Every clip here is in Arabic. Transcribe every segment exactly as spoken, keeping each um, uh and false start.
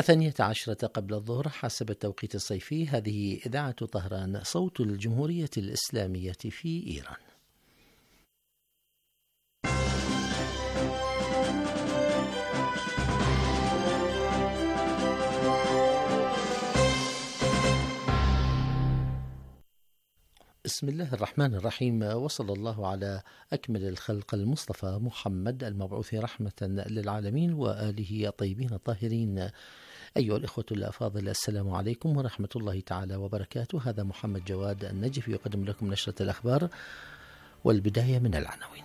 الثانية عشرة قبل الظهر حسب التوقيت الصيفي. هذه إذاعة طهران صوت الجمهورية الإسلامية في إيران. بسم الله الرحمن الرحيم، وصلى الله على أكمل الخلق المصطفى محمد المبعوث رحمة للعالمين وآله الطيبين الطاهرين. أيها الإخوة الأفاضل، السلام عليكم ورحمة الله تعالى وبركاته. هذا محمد جواد النجف يقدم لكم نشرة الأخبار، والبداية من العناوين.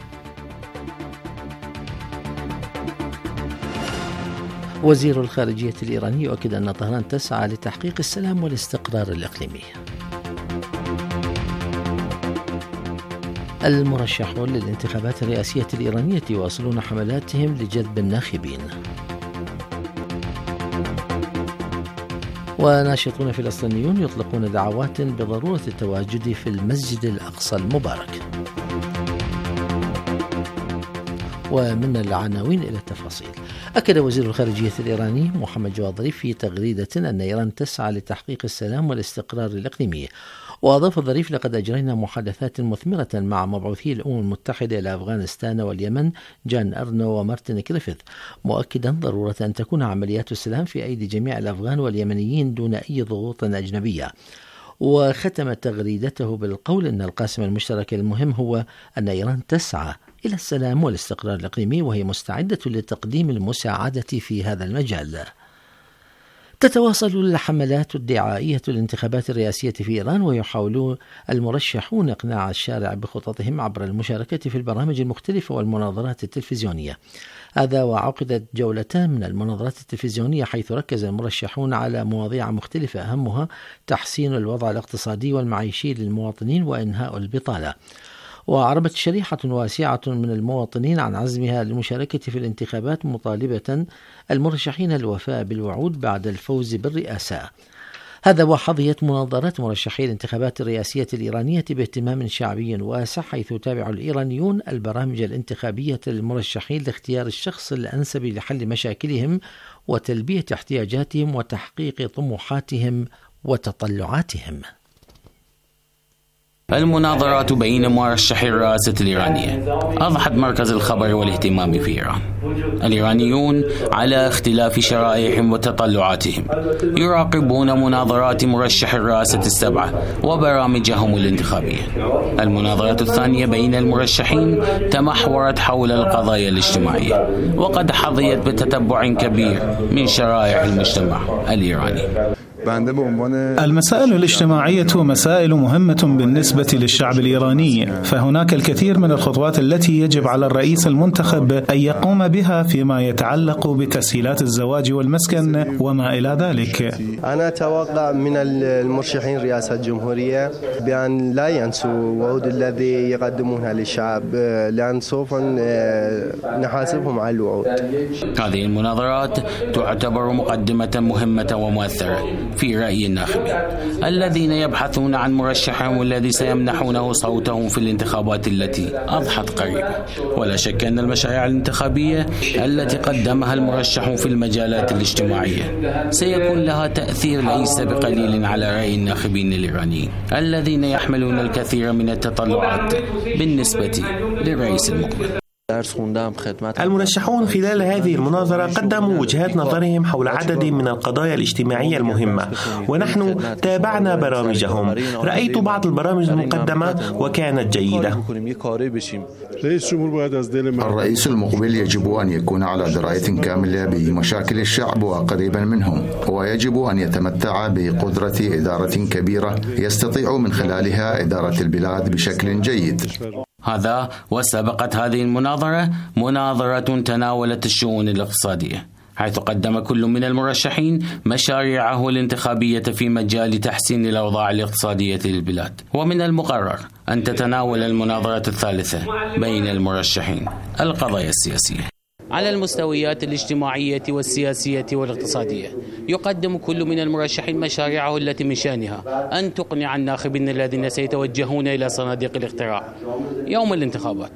وزير الخارجية الإيراني يؤكد أن طهران تسعى لتحقيق السلام والاستقرار الإقليمي. المرشحون للانتخابات الرئاسية الإيرانية يواصلون حملاتهم لجذب الناخبين. وناشطون فلسطينيون يطلقون دعوات بضرورة التواجد في المسجد الأقصى المبارك. ومن العناوين إلى التفاصيل. أكد وزير الخارجية الإيراني محمد جواد ظريف في تغريدة أن إيران تسعى لتحقيق السلام والاستقرار الإقليمي. وأضاف ظريف: لقد أجرينا محادثات مثمرة مع مبعوثي الأمم المتحدة إلى أفغانستان واليمن جان أرنو ومارتن كريفيث، مؤكدا ضرورة أن تكون عمليات السلام في أيدي جميع الأفغان واليمنيين دون أي ضغوط أجنبية. وختم تغريدته بالقول أن القاسم المشترك المهم هو أن إيران تسعى إلى السلام والاستقرار الإقليمي، وهي مستعدة لتقديم المساعدة في هذا المجال. تتواصل الحملات الدعائية للانتخابات الرئاسية في إيران، ويحاول المرشحون إقناع الشارع بخططهم عبر المشاركة في البرامج المختلفة والمناظرات التلفزيونية. هذا وعقدت جولتان من المناظرات التلفزيونية حيث ركز المرشحون على مواضيع مختلفة أهمها تحسين الوضع الاقتصادي والمعيشي للمواطنين وإنهاء البطالة. وعربت شريحة واسعة من المواطنين عن عزمها للمشاركة في الانتخابات، مطالبة المرشحين الوفاء بالوعود بعد الفوز بالرئاسة. هذا وحظيت مناظرات مرشحي الانتخابات الرئاسية الإيرانية باهتمام شعبي واسع، حيث يتابع الإيرانيون البرامج الانتخابية للمرشحين لاختيار الشخص الأنسب لحل مشاكلهم وتلبية احتياجاتهم وتحقيق طموحاتهم وتطلعاتهم. المناظرات بين مرشحي الرئاسة الإيرانية أضحت مركز الخبر والاهتمام في إيران. الإيرانيون على اختلاف شرائحهم وتطلعاتهم يراقبون مناظرات مرشح الرئاسة السبعة وبرامجهم الانتخابية. المناظرة الثانية بين المرشحين تمحورت حول القضايا الاجتماعية، وقد حظيت بتتبع كبير من شرائح المجتمع الإيراني. المسائل الاجتماعية مسائل مهمة بالنسبة للشعب الإيراني، فهناك الكثير من الخطوات التي يجب على الرئيس المنتخب أن يقوم بها فيما يتعلق بتسهيلات الزواج والمسكن وما إلى ذلك. أنا أتوقع من المرشحين رئاسة الجمهورية بأن لا ينسوا وعود الذي يقدمونها للشعب، لأن سوف نحاسبهم على الوعود. هذه المناظرات تعتبر مقدمة مهمة ومؤثرة في رأي الناخبين الذين يبحثون عن مرشحهم الذي سيمنحونه صوتهم في الانتخابات التي أضحت قريبا. ولا شك أن المشاريع الانتخابية التي قدمها المرشح في المجالات الاجتماعية سيكون لها تأثير ليس بقليل على رأي الناخبين الإيرانيين الذين يحملون الكثير من التطلعات بالنسبة للرئيس المقبل. المرشحون خلال هذه المناظرة قدموا وجهات نظرهم حول عدد من القضايا الاجتماعية المهمة، ونحن تابعنا برامجهم. رأيت بعض البرامج المقدمة وكانت جيدة. الرئيس المقبل يجب أن يكون على دراية كاملة بمشاكل الشعب وقريبا منهم، ويجب أن يتمتع بقدرة إدارة كبيرة يستطيع من خلالها إدارة البلاد بشكل جيد. هذا وسبقت هذه المناظرة مناظرة تناولت الشؤون الاقتصادية، حيث قدم كل من المرشحين مشاريعه الانتخابية في مجال تحسين الأوضاع الاقتصادية للبلاد. ومن المقرر أن تتناول المناظرة الثالثة بين المرشحين القضايا السياسية. على المستويات الاجتماعية والسياسية والاقتصادية يقدم كل من المرشحين مشاريعه التي من شأنها أن تقنع الناخبين الذين سيتوجهون إلى صناديق الاقتراع يوم الانتخابات.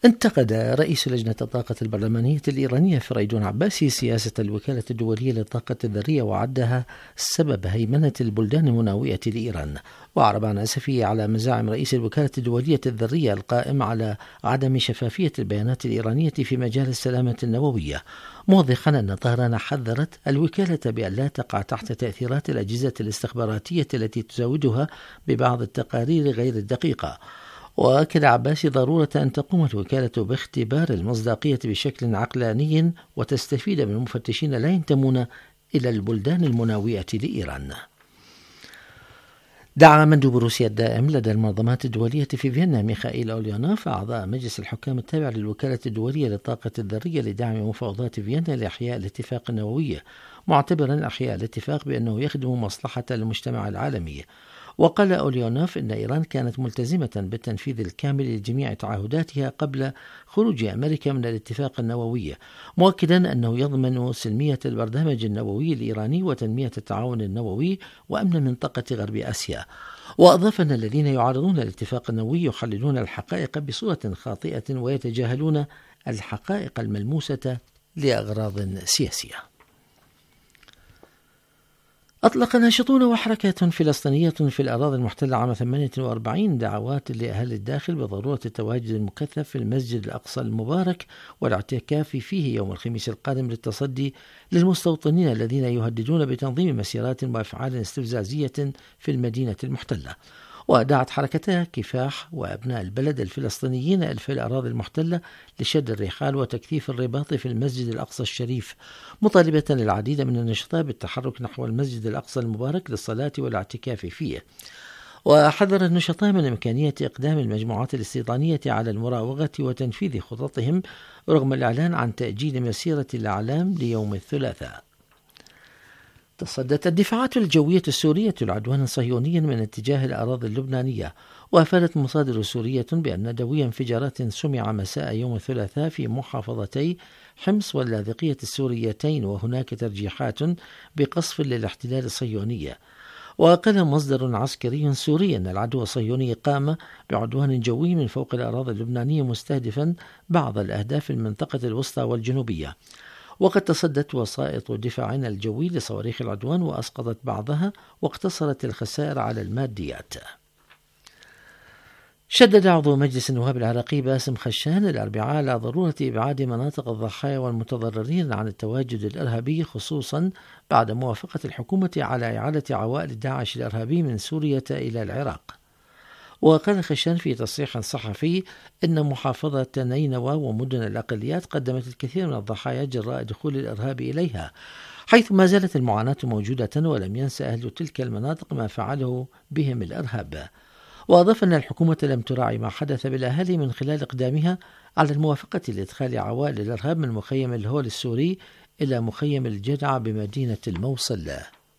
انتقد رئيس لجنة الطاقة البرلمانية الإيرانية فريدون عباسي سياسة الوكالة الدولية للطاقة الذرية وعدها سبب هيمنة البلدان المناوئة لإيران، وأعرب عن أسفه على مزاعم رئيس الوكالة الدولية الذرية القائم على عدم شفافية البيانات الإيرانية في مجال السلامة النووية، موضحا أن طهران حذرت الوكالة بأن لا تقع تحت تأثيرات الأجهزة الاستخباراتية التي تزودها ببعض التقارير غير الدقيقة. وأكد عباسي ضرورة أن تقوم الوكالة باختبار المصداقية بشكل عقلاني وتستفيد من مفتشين لا ينتمون إلى البلدان المناوئة لإيران. دعا مندوب روسيا الدائم لدى المنظمات الدولية في فيينا ميخائيل أوليانوف أعضاء مجلس الحكام التابع للوكالة الدولية للطاقة الذرية لدعم مفاوضات فيينا لإحياء الاتفاق النووي، معتبرا إحياء الاتفاق بأنه يخدم مصلحة المجتمع العالمي. وقال أوليانوف إن إيران كانت ملتزمة بالتنفيذ الكامل لجميع تعهداتها قبل خروج أمريكا من الاتفاق النووي، مؤكدا أنه يضمن سلمية البرنامج النووي الإيراني وتنمية التعاون النووي وأمن منطقة غرب آسيا. وأضاف أن الذين يعارضون الاتفاق النووي يحللون الحقائق بصورة خاطئة ويتجاهلون الحقائق الملموسة لأغراض سياسية. أطلق ناشطون وحركات فلسطينية في الأراضي المحتلة عام ثمانية وأربعين دعوات لأهل الداخل بضرورة التواجد المكثف في المسجد الأقصى المبارك والاعتكاف فيه يوم الخميس القادم للتصدي للمستوطنين الذين يهددون بتنظيم مسيرات وأفعال استفزازية في المدينة المحتلة. ودعت حركتا كفاح وأبناء البلد الفلسطينيين في الأراضي المحتلة لشد الرحال وتكثيف الرباط في المسجد الأقصى الشريف، مطالبة العديد من النشطاء بالتحرك نحو المسجد الأقصى المبارك للصلاة والاعتكاف فيه. وحذر النشطاء من إمكانية إقدام المجموعات الاستيطانية على المراوغة وتنفيذ خططهم رغم الإعلان عن تأجيل مسيرة الأعلام ليوم الثلاثاء. تصدت الدفاعات الجوية السورية العدوان صهيونيا من اتجاه الأراضي اللبنانية، وأفادت مصادر سورية بأن دوي انفجارات سمع مساء يوم الثلاثاء في محافظتي حمص واللاذقية السوريتين، وهناك ترجيحات بقصف للاحتلال الصهيوني. وقال مصدر عسكري سوري أن العدو الصهيوني قام بعدوان جوي من فوق الأراضي اللبنانية مستهدفا بعض الأهداف في المنطقة الوسطى والجنوبية. وقد تصدت وسائط دفاعنا الجوي لصواريخ العدوان وأسقطت بعضها واقتصرت الخسائر على الماديات. شدد عضو مجلس النواب العراقي باسم خشان الأربعاء على ضرورة إبعاد مناطق الضحايا والمتضررين عن التواجد الإرهابي، خصوصا بعد موافقة الحكومة على إعادة عوائل داعش الإرهابي من سوريا إلى العراق. وقال خشان في تصريح صحفي إن محافظة نينوى ومدن الأقليات قدمت الكثير من الضحايا جراء دخول الإرهاب إليها، حيث ما زالت المعاناة موجودة ولم ينسى أهل تلك المناطق ما فعله بهم الإرهاب. وأضاف أن الحكومة لم تراعي ما حدث بالأهالي من خلال إقدامها على الموافقة لإدخال عوائل الإرهاب من مخيم الهول السوري إلى مخيم الجدعة بمدينة الموصل.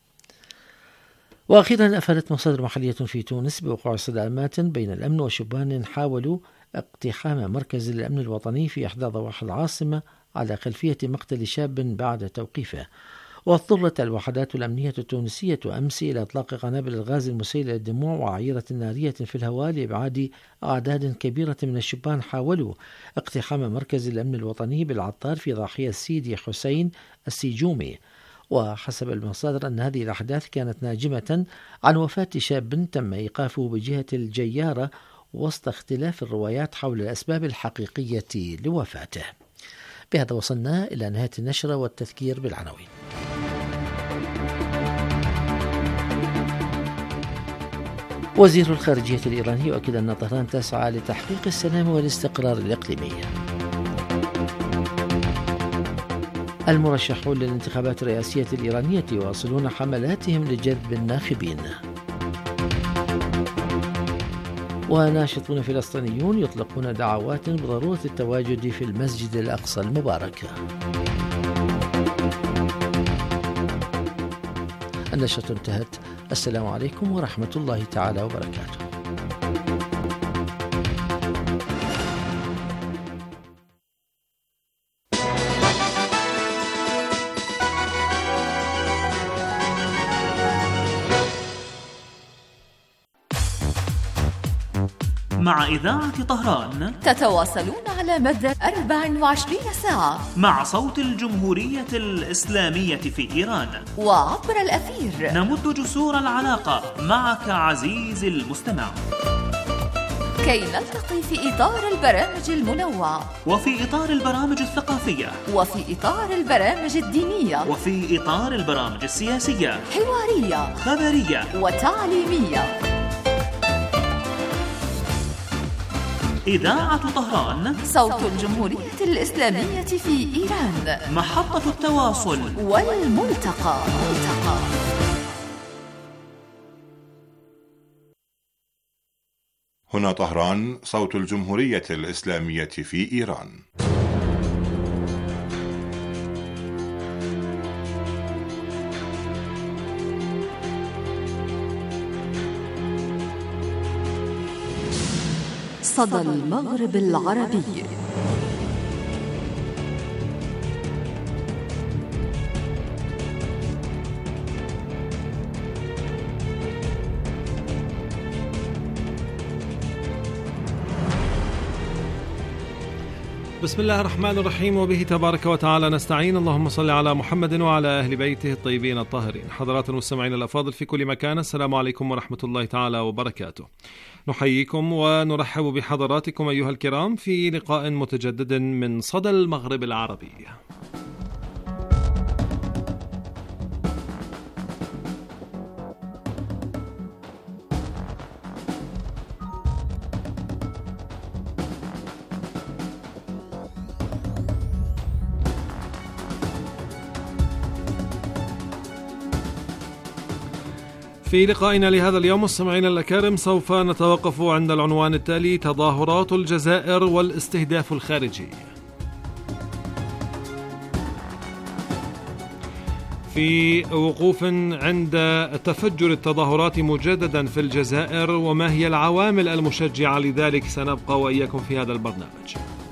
وأخيرا أفادت مصادر محلية في تونس بوقوع صدامات بين الأمن وشبان حاولوا اقتحام مركز الأمن الوطني في إحدى ضواحي العاصمة على خلفية مقتل شاب بعد توقيفه. واضطرت الوحدات الأمنية التونسية أمس إلى إطلاق قنابل الغاز المسيل للدموع وعيرة نارية في الهواء لإبعاد أعداد كبيرة من الشبان حاولوا اقتحام مركز الأمن الوطني بالعطار في ضاحية سيدي حسين السيجومي. وحسب المصادر أن هذه الأحداث كانت ناجمة عن وفاة شاب تم إيقافه بجهة الجيارة وسط اختلاف الروايات حول الأسباب الحقيقية لوفاته. بهذا وصلنا إلى نهاية النشرة والتذكير بالعناوين. وزير الخارجية الإيراني يؤكد أن طهران تسعى لتحقيق السلام والاستقرار الإقليمي. المرشحون للانتخابات الرئاسية الإيرانية يواصلون حملاتهم لجذب الناخبين. وناشطون فلسطينيون يطلقون دعوات بضرورة التواجد في المسجد الأقصى المبارك. النشرة انتهت. السلام عليكم ورحمة الله تعالى وبركاته. مع إذاعة طهران تتواصلون على على مدى أربع وعشرين ساعة مع صوت الجمهورية الإسلامية في إيران وعبر الأثير. نمد جسور العلاقة معك عزيزي المستمع كي نلتقي في إطار البرامج المنوعة وفي إطار البرامج الثقافية وفي إطار البرامج الدينية وفي إطار البرامج السياسية، حوارية، خبرية وتعليمية. إذاعة طهران، صوت الجمهورية الإسلامية في إيران، محطة التواصل والملتقى. ملتقى. هنا طهران، صوت الجمهورية الإسلامية في إيران. صدى المغرب العربي. بسم الله الرحمن الرحيم، وبه تبارك وتعالى نستعين. اللهم صل على محمد وعلى أهل بيته الطيبين الطاهرين. حضرات المستمعين الأفاضل في كل مكان، السلام عليكم ورحمة الله تعالى وبركاته. نحييكم ونرحب بحضراتكم أيها الكرام في لقاء متجدد من صدى المغرب العربي. في لقائنا لهذا اليوم مستمعينا الأكارم سوف نتوقف عند العنوان التالي: تظاهرات الجزائر والاستهداف الخارجي. في وقوف عند تفجر التظاهرات مجددا في الجزائر وما هي العوامل المشجعة لذلك، سنبقى وإياكم في هذا البرنامج.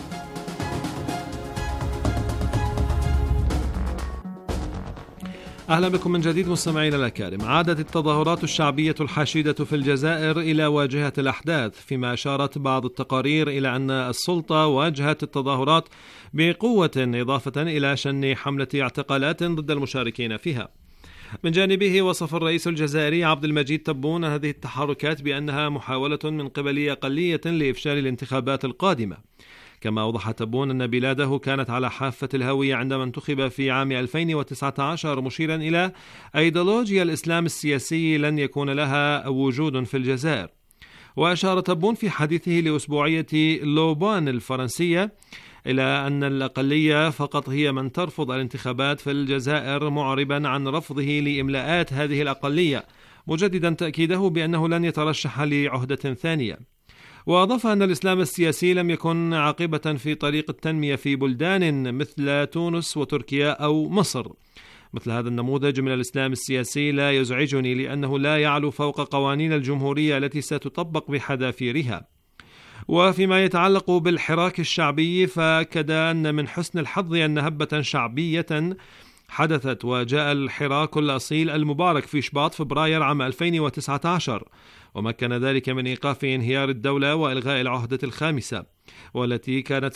أهلا بكم من جديد مستمعينا الأكارم. عادت التظاهرات الشعبية الحشيدة في الجزائر إلى واجهة الأحداث، فيما أشارت بعض التقارير إلى أن السلطة واجهت التظاهرات بقوة، إضافة إلى شن حملة اعتقالات ضد المشاركين فيها. من جانبه وصف الرئيس الجزائري عبد المجيد تبون هذه التحركات بأنها محاولة من قبل أقلية لإفشال الانتخابات القادمة. كما أوضح تبون أن بلاده كانت على حافة الهوية عندما انتخب في عام ألفين وتسعة عشر، مشيرا إلى أيديولوجيا الإسلام السياسي لن يكون لها وجود في الجزائر. وأشار تبون في حديثه لأسبوعية لوبان الفرنسية إلى أن الأقلية فقط هي من ترفض الانتخابات في الجزائر، معربا عن رفضه لإملاءات هذه الأقلية، مجددا تأكيده بأنه لن يترشح لعهدة ثانية. وأضاف أن الإسلام السياسي لم يكن عاقبة في طريق التنمية في بلدان مثل تونس وتركيا أو مصر. مثل هذا النموذج من الإسلام السياسي لا يزعجني، لأنه لا يعلو فوق قوانين الجمهورية التي ستطبق بحذافيرها. وفيما يتعلق بالحراك الشعبي، فأكد أن من حسن الحظ أن هبة شعبية حدثت، وجاء الحراك الأصيل المبارك في شباط فبراير عام ألفين وتسعة عشر، ومكن ذلك من إيقاف انهيار الدولة وإلغاء العهدة الخامسة، والتي كانت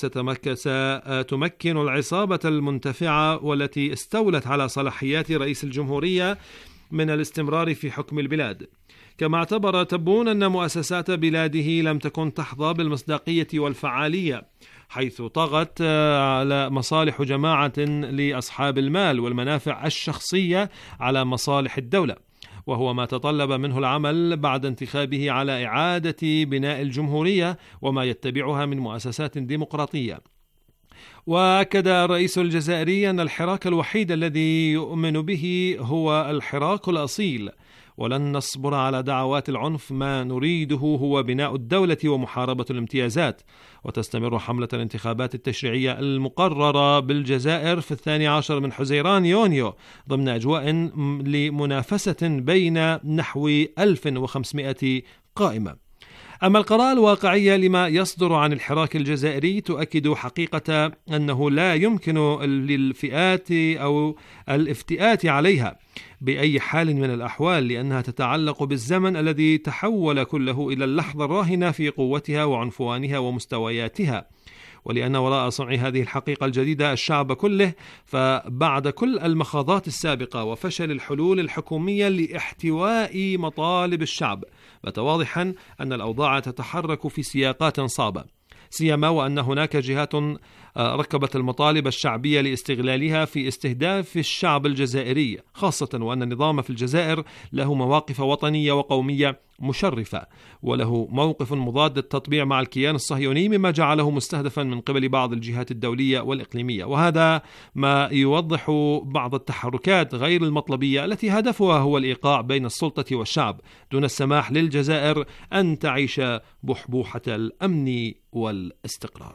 ستمكن العصابة المنتفعة والتي استولت على صلاحيات رئيس الجمهورية من الاستمرار في حكم البلاد. كما اعتبر تبون أن مؤسسات بلاده لم تكن تحظى بالمصداقية والفعالية، حيث طغت على مصالح جماعة لأصحاب المال والمنافع الشخصية على مصالح الدولة، وهو ما تطلب منه العمل بعد انتخابه على إعادة بناء الجمهورية وما يتبعها من مؤسسات ديمقراطية. وأكد الرئيس الجزائري أن الحراك الوحيد الذي يؤمن به هو الحراك الأصيل، ولن نصبر على دعوات العنف، ما نريده هو بناء الدولة ومحاربة الامتيازات. وتستمر حملة الانتخابات التشريعية المقررة بالجزائر في الثاني عشر من حزيران يونيو ضمن أجواء لمنافسة بين نحو ألف وخمسمائة قائمة. أما القراءة الواقعية لما يصدر عن الحراك الجزائري تؤكد حقيقة أنه لا يمكن للفئات أو الافتئات عليها بأي حال من الأحوال، لأنها تتعلق بالزمن الذي تحول كله إلى اللحظة الراهنة في قوتها وعنفوانها ومستوياتها. ولأن وراء صنع هذه الحقيقة الجديدة الشعب كله، فبعد كل المخاضات السابقة وفشل الحلول الحكومية لاحتواء مطالب الشعب، بات واضحا أن الأوضاع تتحرك في سياقات صعبة، سيما وأن هناك جهات ركبت المطالب الشعبية لاستغلالها في استهداف الشعب الجزائري، خاصة وأن النظام في الجزائر له مواقف وطنية وقومية مشرفة، وله موقف مضاد التطبيع مع الكيان الصهيوني، مما جعله مستهدفا من قبل بعض الجهات الدولية والإقليمية. وهذا ما يوضح بعض التحركات غير المطلبية التي هدفها هو الإيقاع بين السلطة والشعب دون السماح للجزائر أن تعيش بحبوحة الأمن والاستقرار.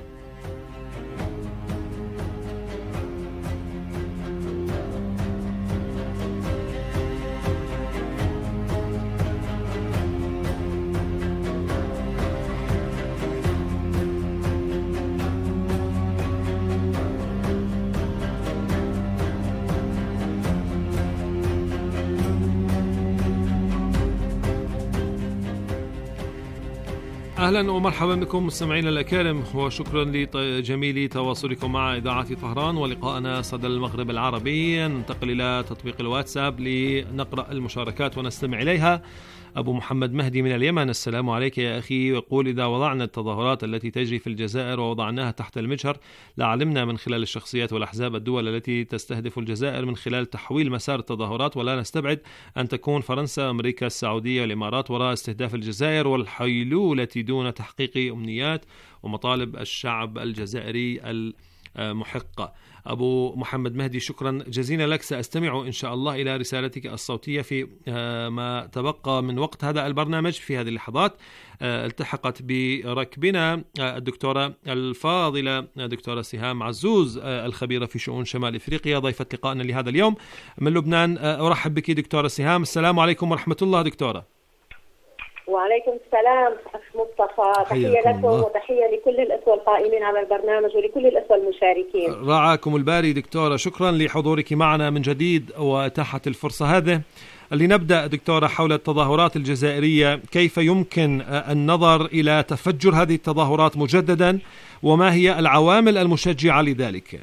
أهلا ومرحبا بكم مستمعينا الأكارم، وشكرا لجميل تواصلكم مع إذاعة طهران ولقاءنا صدى المغرب العربي. ننتقل إلى تطبيق الواتساب لنقرأ المشاركات ونستمع إليها. أبو محمد مهدي من اليمن: السلام عليك يا أخي، يقول: إذا وضعنا التظاهرات التي تجري في الجزائر ووضعناها تحت المجهر لعلمنا من خلال الشخصيات والأحزاب الدول التي تستهدف الجزائر من خلال تحويل مسار التظاهرات، ولا نستبعد أن تكون فرنسا، أمريكا السعودية والإمارات وراء استهداف الجزائر والحيلولة دون تحقيق أمنيات ومطالب الشعب الجزائري المحقة. أبو محمد مهدي، شكرا جزيلا لك. سأستمع إن شاء الله إلى رسالتك الصوتية في ما تبقى من وقت هذا البرنامج. في هذه اللحظات التحقت بركبنا الدكتورة الفاضلة دكتورة سهام عزوز الخبيرة في شؤون شمال إفريقيا، ضيفة لقائنا لهذا اليوم من لبنان. أرحب بك دكتورة سهام. السلام عليكم ورحمة الله دكتورة. وعليكم السلام أخ مصطفى، تحية لكم وتحية لكل الأخوة القائمين على البرنامج ولكل الأخوة المشاركين. رعاكم الباري دكتورة، شكرا لحضورك معنا من جديد وتحت الفرصة هذه. لنبدأ دكتورة حول التظاهرات الجزائرية، كيف يمكن النظر إلى تفجر هذه التظاهرات مجددا، وما هي العوامل المشجعة لذلك؟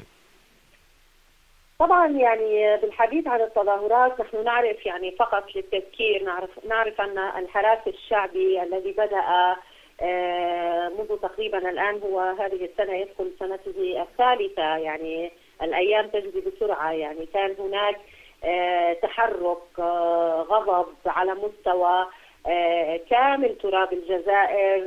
طبعا يعني بالحديث عن التظاهرات نحن نعرف، يعني فقط للتذكير، نعرف نعرف أن الحراك الشعبي الذي بدأ منذ تقريبا الآن هو هذه السنة يدخل سنته الثالثة، يعني الأيام تجري بسرعة. يعني كان هناك تحرك غضب على مستوى كامل تراب الجزائر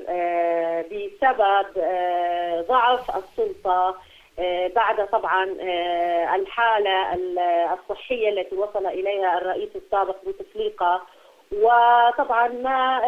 بسبب ضعف السلطة بعد طبعا الحالة الصحية التي وصل إليها الرئيس السابق بوتفليقة، وطبعا ما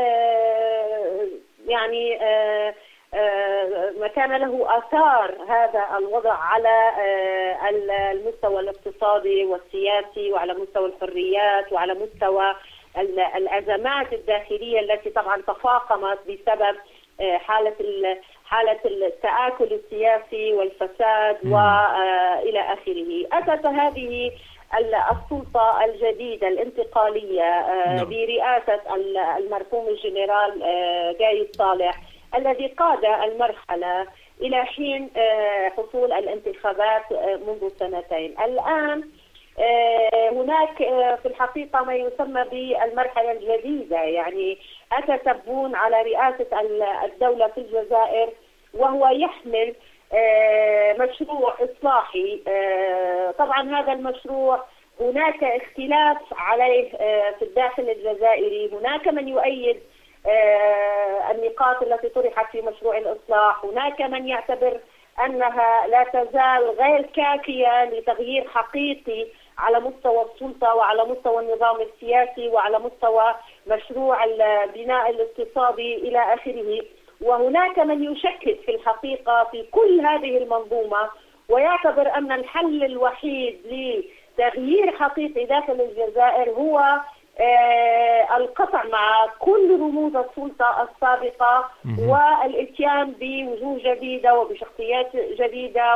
يعني ما كان له آثار هذا الوضع على المستوى الاقتصادي والسياسي وعلى مستوى الحريات وعلى مستوى الأزمات الداخلية التي طبعا تفاقمت بسبب حالة حالة التآكل السياسي والفساد وإلى آخره. أتت هذه السلطة الجديدة الانتقالية برئاسة المرحوم الجنرال جايد صالح الذي قاد المرحلة إلى حين حصول الانتخابات منذ سنتين. الآن هناك في الحقيقة ما يسمى بالمرحلة الجديدة، يعني أتى تبون على رئاسة الدولة في الجزائر وهو يحمل مشروع إصلاحي. طبعا هذا المشروع هناك اختلاف عليه في الداخل الجزائري، هناك من يؤيد النقاط التي طرحت في مشروع الإصلاح، هناك من يعتبر أنها لا تزال غير كافية لتغيير حقيقي على مستوى السلطة وعلى مستوى النظام السياسي وعلى مستوى مشروع البناء الاقتصادي إلى آخره. وهناك من يشكك في الحقيقة في كل هذه المنظومة ويعتبر أن الحل الوحيد لتغيير حقيقي داخل الجزائر هو آه القطع مع كل رموز السلطة السابقة والاتيان بوجوه جديدة وبشخصيات جديدة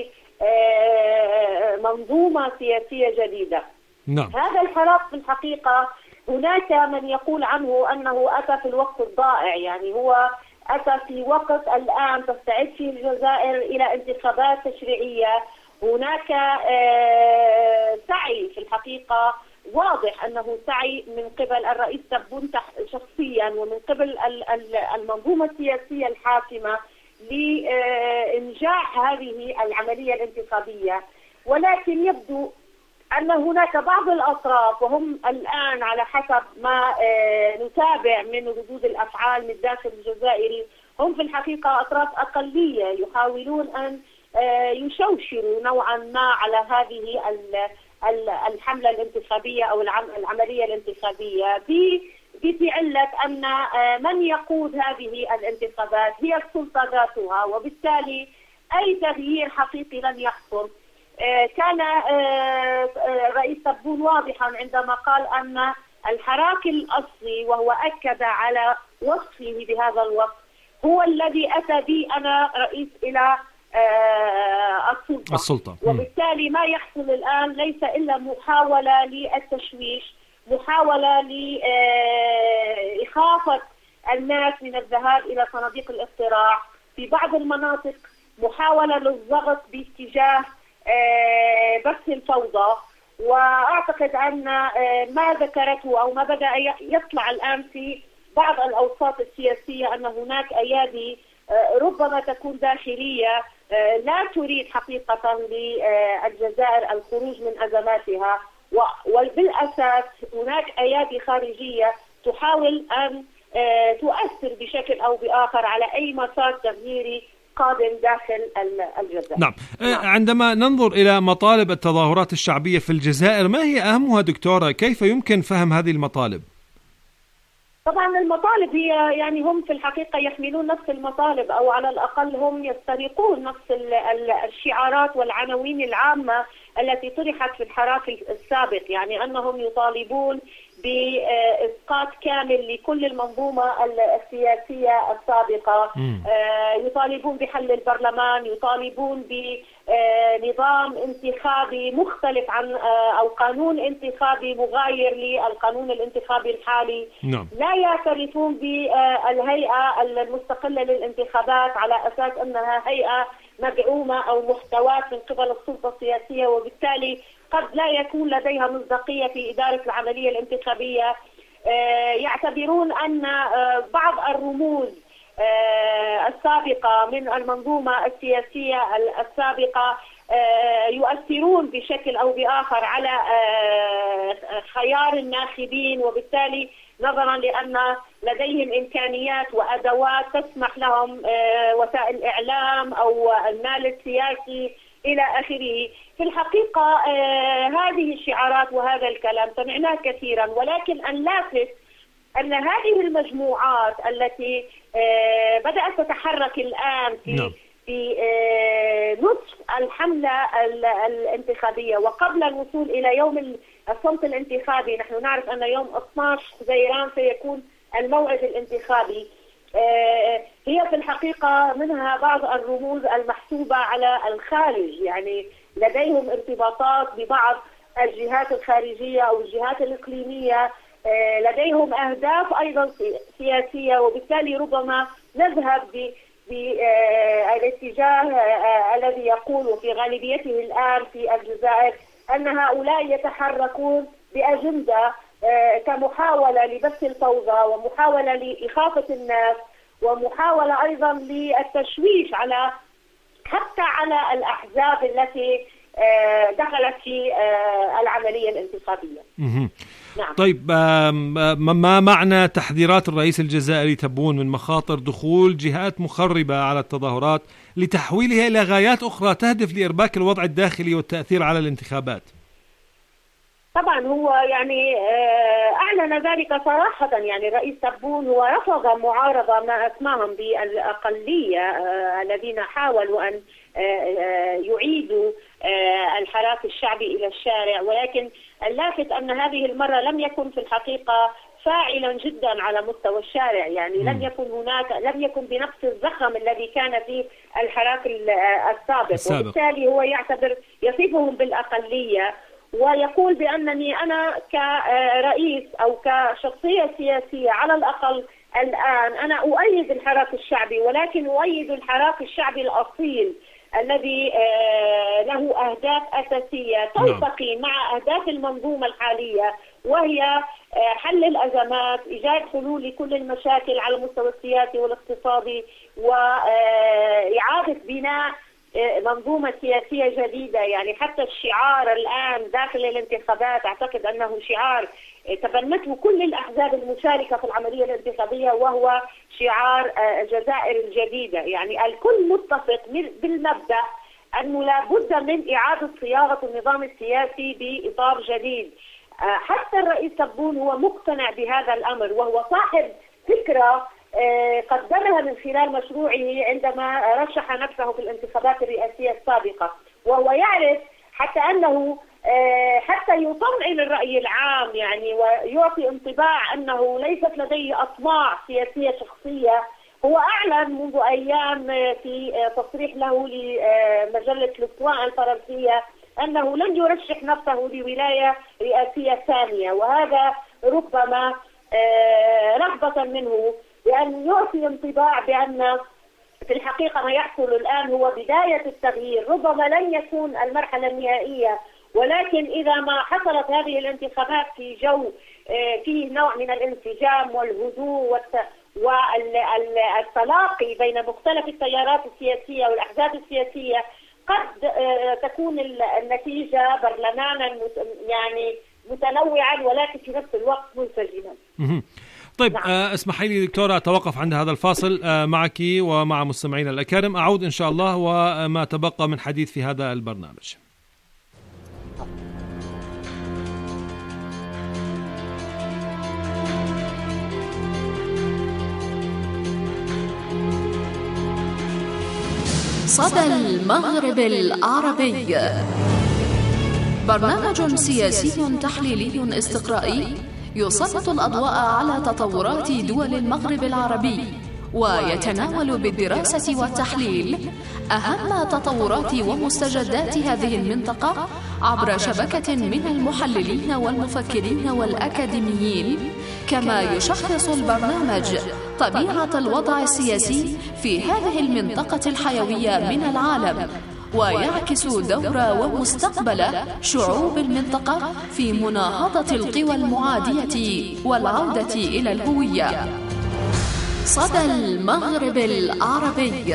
وبمنظومة سياسية جديدة. نعم. هذا الحراك في الحقيقة هناك من يقول عنه أنه أتى في الوقت الضائع، يعني هو أتى في وقت الآن تستعد فيه الجزائر إلى انتخابات تشريعية. هناك سعي في الحقيقة واضح أنه سعي من قبل الرئيس تبون شخصيا ومن قبل المنظومة السياسية الحاكمة لإنجاح هذه العملية الانتخابية، ولكن يبدو أن هناك بعض الأطراف وهم الآن على حسب ما نتابع من ردود الأفعال من الداخل الجزائري هم في الحقيقة أطراف أقلية يحاولون أن يشوشروا نوعا ما على هذه الحملة الانتخابية أو العملية الانتخابية بعلة أن من يقود هذه الانتخابات هي السلطة ذاتها، وبالتالي أي تغيير حقيقي لن يحصل. كان رئيس تبون واضحا عندما قال أن الحراك الأصلي، وهو أكد على وصفه بهذا الوصف، هو الذي أتى بي أنا رئيس إلى السلطة. السلطة وبالتالي ما يحصل الآن ليس إلا محاولة للتشويش، محاولة لإخافة الناس من الذهاب إلى صناديق الاقتراع في بعض المناطق، محاولة للضغط باتجاه بث الفوضى. وأعتقد أن ما ذكرته أو ما بدأ يطلع الآن في بعض الأوساط السياسية أن هناك أيادي ربما تكون داخلية لا تريد حقيقة للجزائر الخروج من أزماتها، وبالأساس هناك أيادي خارجية تحاول أن تؤثر بشكل أو بآخر على أي مسار تغييري قادم داخل الجزائر. نعم. عندما ننظر إلى مطالب التظاهرات الشعبية في الجزائر، ما هي أهمها دكتورة؟ كيف يمكن فهم هذه المطالب؟ طبعا المطالب هي يعني هم في الحقيقة يحملون نفس المطالب، أو على الأقل هم يسترقون نفس الشعارات والعناوين العامة التي طرحت في الحراك السابق، يعني أنهم يطالبون بإسقاط كامل لكل المنظومة السياسية السابقة، يطالبون بحل البرلمان، يطالبون بنظام انتخابي مختلف عن أو قانون انتخابي مغاير للقانون الانتخابي الحالي. نعم. لا يعترفون بالهيئة المستقلة للانتخابات على أساس أنها هيئة مدعومة أو محتوات من قبل السلطة السياسية، وبالتالي قد لا يكون لديها مصداقية في إدارة العملية الانتخابية. يعتبرون أن بعض الرموز السابقة من المنظومة السياسية السابقة يؤثرون بشكل أو بآخر على خيار الناخبين، وبالتالي نظرا لأن لديهم إمكانيات وأدوات تسمح لهم وسائل الإعلام أو المال السياسي إلى آخره. في الحقيقة هذه الشعارات وهذا الكلام سمعناه كثيرا، ولكن اللافت أن هذه المجموعات التي بدأت تتحرك الآن في نعم. في نصف الحملة الانتخابية وقبل الوصول إلى يوم الصمت الانتخابي، نحن نعرف أن يوم اثني عشر حزيران سيكون الموعد الانتخابي، هي في الحقيقة منها بعض الرموز المحسوبة على الخارج، يعني لديهم ارتباطات ببعض الجهات الخارجية أو الجهات الإقليمية، لديهم أهداف أيضا سياسية، وبالتالي ربما نذهب بالاتجاه الذي يقول في غالبيته الآن في الجزائر أن هؤلاء يتحركون بأجندة كمحاولة لبث الفوضى ومحاولة لإخافة الناس ومحاولة أيضا للتشويش على حتى على الأحزاب التي دخلت في العملية الانتخابية. نعم. طيب، ما معنى تحذيرات الرئيس الجزائري تبون من مخاطر دخول جهات مخربة على التظاهرات لتحويلها إلى غايات أخرى تهدف لإرباك الوضع الداخلي والتأثير على الانتخابات؟ طبعا هو يعني أعلن ذلك صراحة، يعني رئيس تبون هو رفض معارضة ما أسماهم بالأقلية الذين حاولوا أن يعيدوا الحراك الشعبي إلى الشارع، ولكن اللافت أن هذه المرة لم يكن في الحقيقة فاعلا جدا على مستوى الشارع، يعني م. لم يكن هناك لم يكن بنفس الزخم الذي كان في الحراك السابق, السابق. وبالتالي هو يعتبر يصفهم بالأقلية ويقول بأنني أنا كرئيس أو كشخصية سياسية على الأقل الآن أنا أؤيد الحراك الشعبي، ولكن أؤيد الحراك الشعبي الأصيل الذي له أهداف أساسية تلتقي مع أهداف المنظومة الحالية، وهي حل الأزمات، إيجاد حلول لكل المشاكل على المستوى السياسي والاقتصادي، وإعادة بناء منظومة سياسية جديدة. يعني حتى الشعار الآن داخل الانتخابات أعتقد أنه شعار تبنته كل الأحزاب المشاركة في العملية الانتخابية، وهو شعار الجزائر الجديدة. يعني الكل متفق بالمبدأ أنه لا بد من إعادة صياغة النظام السياسي بإطار جديد. حتى الرئيس تبون هو مقتنع بهذا الأمر، وهو صاحب فكرة قدمها من خلال مشروعه عندما رشح نفسه في الانتخابات الرئاسية السابقة، وهو يعرف حتى أنه حتى يطمئن الرأي العام، يعني ويعطي انطباع أنه ليست لديه أطماع سياسية شخصية. هو أعلن منذ أيام في تصريح له لمجلة لوبوان الفرنسية أنه لن يرشح نفسه لولاية رئاسية ثانية، وهذا ربما رغبة منه بأن يعطي انطباع بأن في الحقيقة ما يحصل الآن هو بداية التغيير. ربما لن يكون المرحلة النهائية، ولكن إذا ما حصلت هذه الانتخابات في جو فيه نوع من الانسجام والهدوء والتلاقي بين مختلف التيارات السياسية والأحزاب السياسية، قد تكون النتيجة برلمانا يعني متنوعا ولكن في نفس الوقت منسجما. طيب نعم. اسمحي لي دكتورة أتوقف عند هذا الفاصل معك ومع مستمعينا الأكارم، أعود إن شاء الله وما تبقى من حديث في هذا البرنامج. صدى المغرب العربي، برنامج سياسي تحليلي استقرائي يسلط الأضواء على تطورات دول المغرب العربي، ويتناول بالدراسة والتحليل أهم تطورات ومستجدات هذه المنطقة عبر شبكة من المحللين والمفكرين والأكاديميين. كما يشخص البرنامج طبيعة الوضع السياسي في هذه المنطقة الحيوية من العالم، ويعكس دور ومستقبل شعوب المنطقة في مناهضة القوى المعادية والعودة إلى الهوية. صدى المغرب العربي.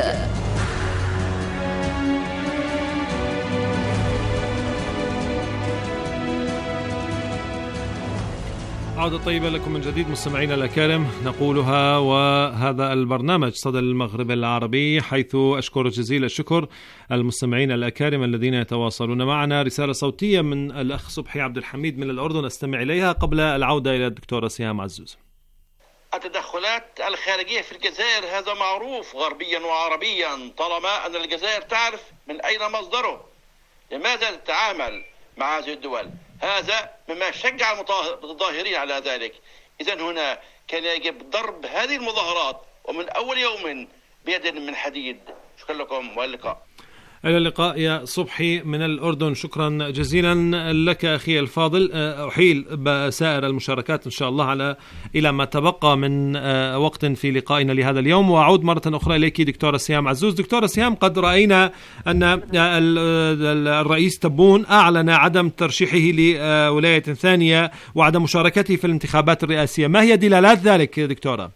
عودة طيبة لكم من جديد مستمعينا الأكارم نقولها، وهذا البرنامج صدى المغرب العربي، حيث أشكر جزيل الشكر المستمعين الأكارم الذين يتواصلون معنا. رسالة صوتية من الأخ صبحي عبد الحميد من الأردن أستمع إليها قبل العودة إلى الدكتورة سهام عزوز. التدخلات الخارجية في الجزائر هذا معروف غربيا وعربيا، طالما أن الجزائر تعرف من أين مصدره. لماذا تتعامل مع هذه الدول؟ هذا مما شجع المتظاهرين على ذلك. إذن هنا كان يجب ضرب هذه المظاهرات ومن أول يوم بيد من حديد. شكرا لكم واللقاء. إلى اللقاء يا صبحي من الأردن. شكرا جزيلا لك أخي الفاضل. أحيل بسائر المشاركات إن شاء الله على إلى ما تبقى من وقت في لقائنا لهذا اليوم، وأعود مرة أخرى إليك دكتورة سهام عزوز. دكتورة سهام، قد رأينا أن الرئيس تبون أعلن عدم ترشيحه لولاية ثانية وعدم مشاركته في الانتخابات الرئاسية، ما هي دلالات ذلك دكتورة؟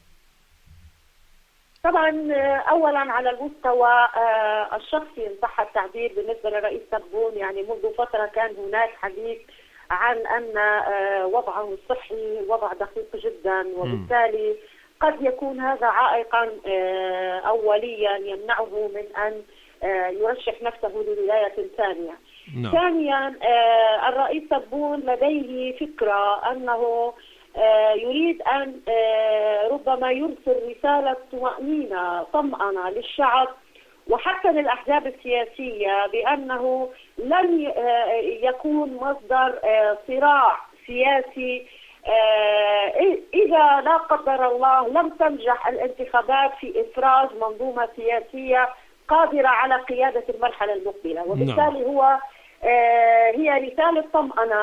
طبعا اولا على المستوى الشخصي ان صح التعبير بالنسبه للرئيس تبون، يعني منذ فتره كان هناك حديث عن ان وضعه الصحي وضع دقيق جدا، وبالتالي قد يكون هذا عائقا اوليا يمنعه من ان يرشح نفسه لولايه ثانيه. no. ثانيا الرئيس تبون لديه فكره انه يريد أن ربما يرسل رسالة طمأنينة طمأنة للشعب وحتى للأحزاب السياسية بأنه لن يكون مصدر صراع سياسي إذا لا قدر الله لم تنجح الانتخابات في إفراز منظومة سياسية قادرة على قيادة المرحلة المقبلة. وبالتالي هو هي رسالة طمأنة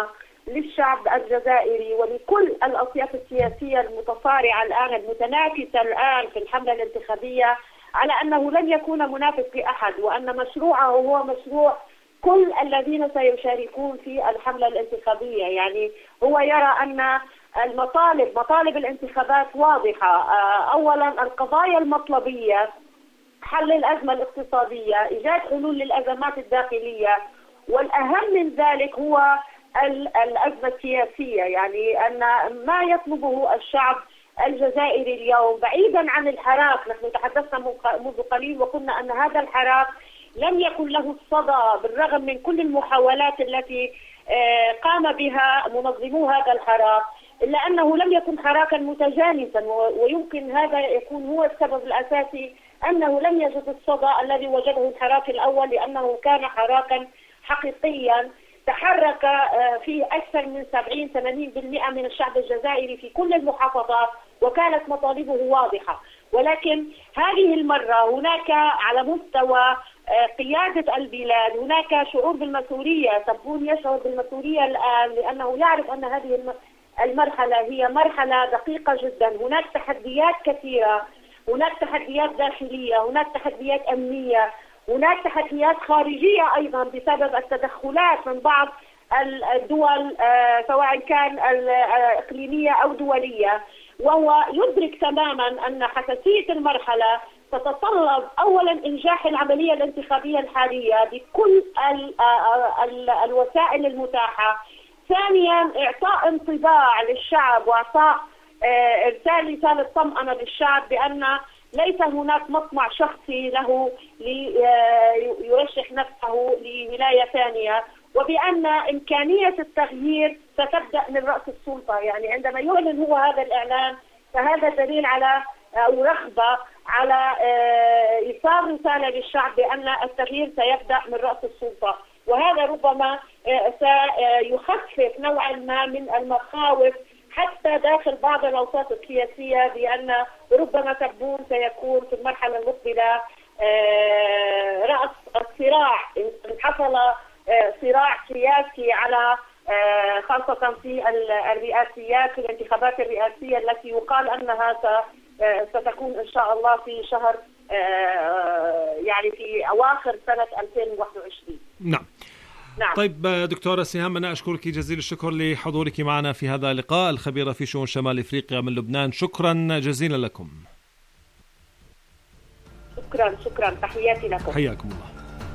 للشعب الجزائري ولكل الأطياف السياسية المتصارعة الآن المتنافسة الآن في الحملة الانتخابية على أنه لن يكون منافس لأحد، وأن مشروعه هو مشروع كل الذين سيشاركون في الحملة الانتخابية. يعني هو يرى أن المطالب مطالب الانتخابات واضحة. أولا القضايا المطلبية، حل الأزمة الاقتصادية، إيجاد حلول للأزمات الداخلية، والأهم من ذلك هو الأزمة السياسية. يعني أن ما يطلبه الشعب الجزائري اليوم بعيدا عن الحراك، نحن تحدثنا منذ قليل وقلنا أن هذا الحراك لم يكن له الصدى بالرغم من كل المحاولات التي قام بها منظمو هذا الحراك، إلا أنه لم يكن حراكا متجانسا، ويمكن هذا يكون هو السبب الأساسي أنه لم يجد الصدى الذي وجده الحراك الأول، لأنه كان حراكا حقيقيا تحرك فيه أكثر من سبعين ثمانين بالمئة من الشعب الجزائري في كل المحافظات، وكانت مطالبه واضحة. ولكن هذه المرة هناك على مستوى قيادة البلاد هناك شعور بالمسؤولية. تبون يشعر بالمسؤولية الآن لأنه يعرف أن هذه المرحلة هي مرحلة دقيقة جدا. هناك تحديات كثيرة، هناك تحديات داخلية، هناك تحديات أمنية، هناك تحديات خارجية أيضا بسبب التدخلات من بعض الدول سواء كان إقليمية أو دولية. وهو يدرك تماما أن حساسية المرحلة تتطلب أولا إنجاح العملية الانتخابية الحالية بكل ال ال الوسائل المتاحة، ثانيا إعطاء انطباع للشعب وإعطاء إرسال رسالة طمأنة للشعب بأن ليس هناك مطمع شخصي له ليرشح نفسه لولاية ثانية، وبأن إمكانية التغيير ستبدأ من رأس السلطة. يعني عندما يعلن هو هذا الإعلان فهذا دليل على أو رغبة على إيصال رسالة للشعب بأن التغيير سيبدأ من رأس السلطة، وهذا ربما سيخفف نوعا ما من المخاوف حتى داخل بعض الأوساط السياسية بأن ربما تبون سيكون في المرحلة المقبلة رأس الصراع، إن حصل صراع سياسي على خاصة في الرئاسيات في الانتخابات الرئاسية التي يقال أنها ستكون إن شاء الله في شهر يعني في أواخر سنة ألفين وواحد وعشرين. نعم. نعم. طيب دكتورة سهام، أنا أشكرك جزيل الشكر لحضورك معنا في هذا اللقاء، الخبيرة في شؤون شمال إفريقيا من لبنان. شكرا جزيلا لكم. شكرا شكرا تحياتي لكم. حياكم الله.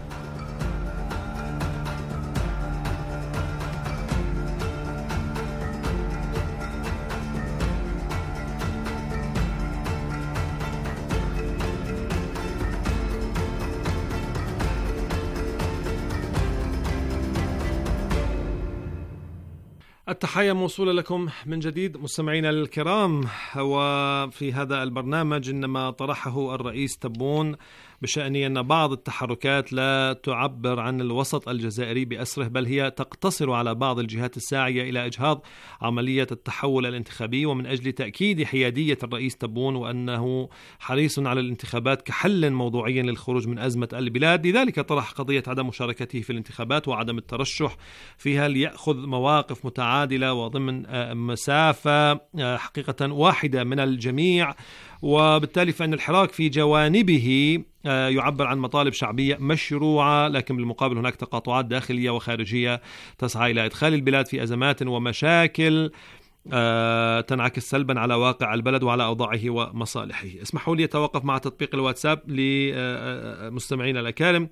التحية موصولة لكم من جديد مستمعينا الكرام. وفي هذا البرنامج إنما طرحه الرئيس تبون بشأن أن بعض التحركات لا تعبر عن الوسط الجزائري بأسره، بل هي تقتصر على بعض الجهات الساعية إلى إجهاض عملية التحول الانتخابي، ومن أجل تأكيد حيادية الرئيس تبون وأنه حريص على الانتخابات كحل موضوعي للخروج من أزمة البلاد. لذلك طرح قضية عدم مشاركته في الانتخابات وعدم الترشح فيها ليأخذ مواقف متعادلة وضمن مسافة حقيقة واحدة من الجميع، وبالتالي فإن الحراك في جوانبه يعبر عن مطالب شعبية مشروعة، لكن بالمقابل هناك تقاطعات داخلية وخارجية تسعى إلى إدخال البلاد في أزمات ومشاكل تنعكس سلبا على واقع البلد وعلى أوضاعه ومصالحه. اسمحوا لي أتوقف مع تطبيق الواتساب لمستمعين الأكارم.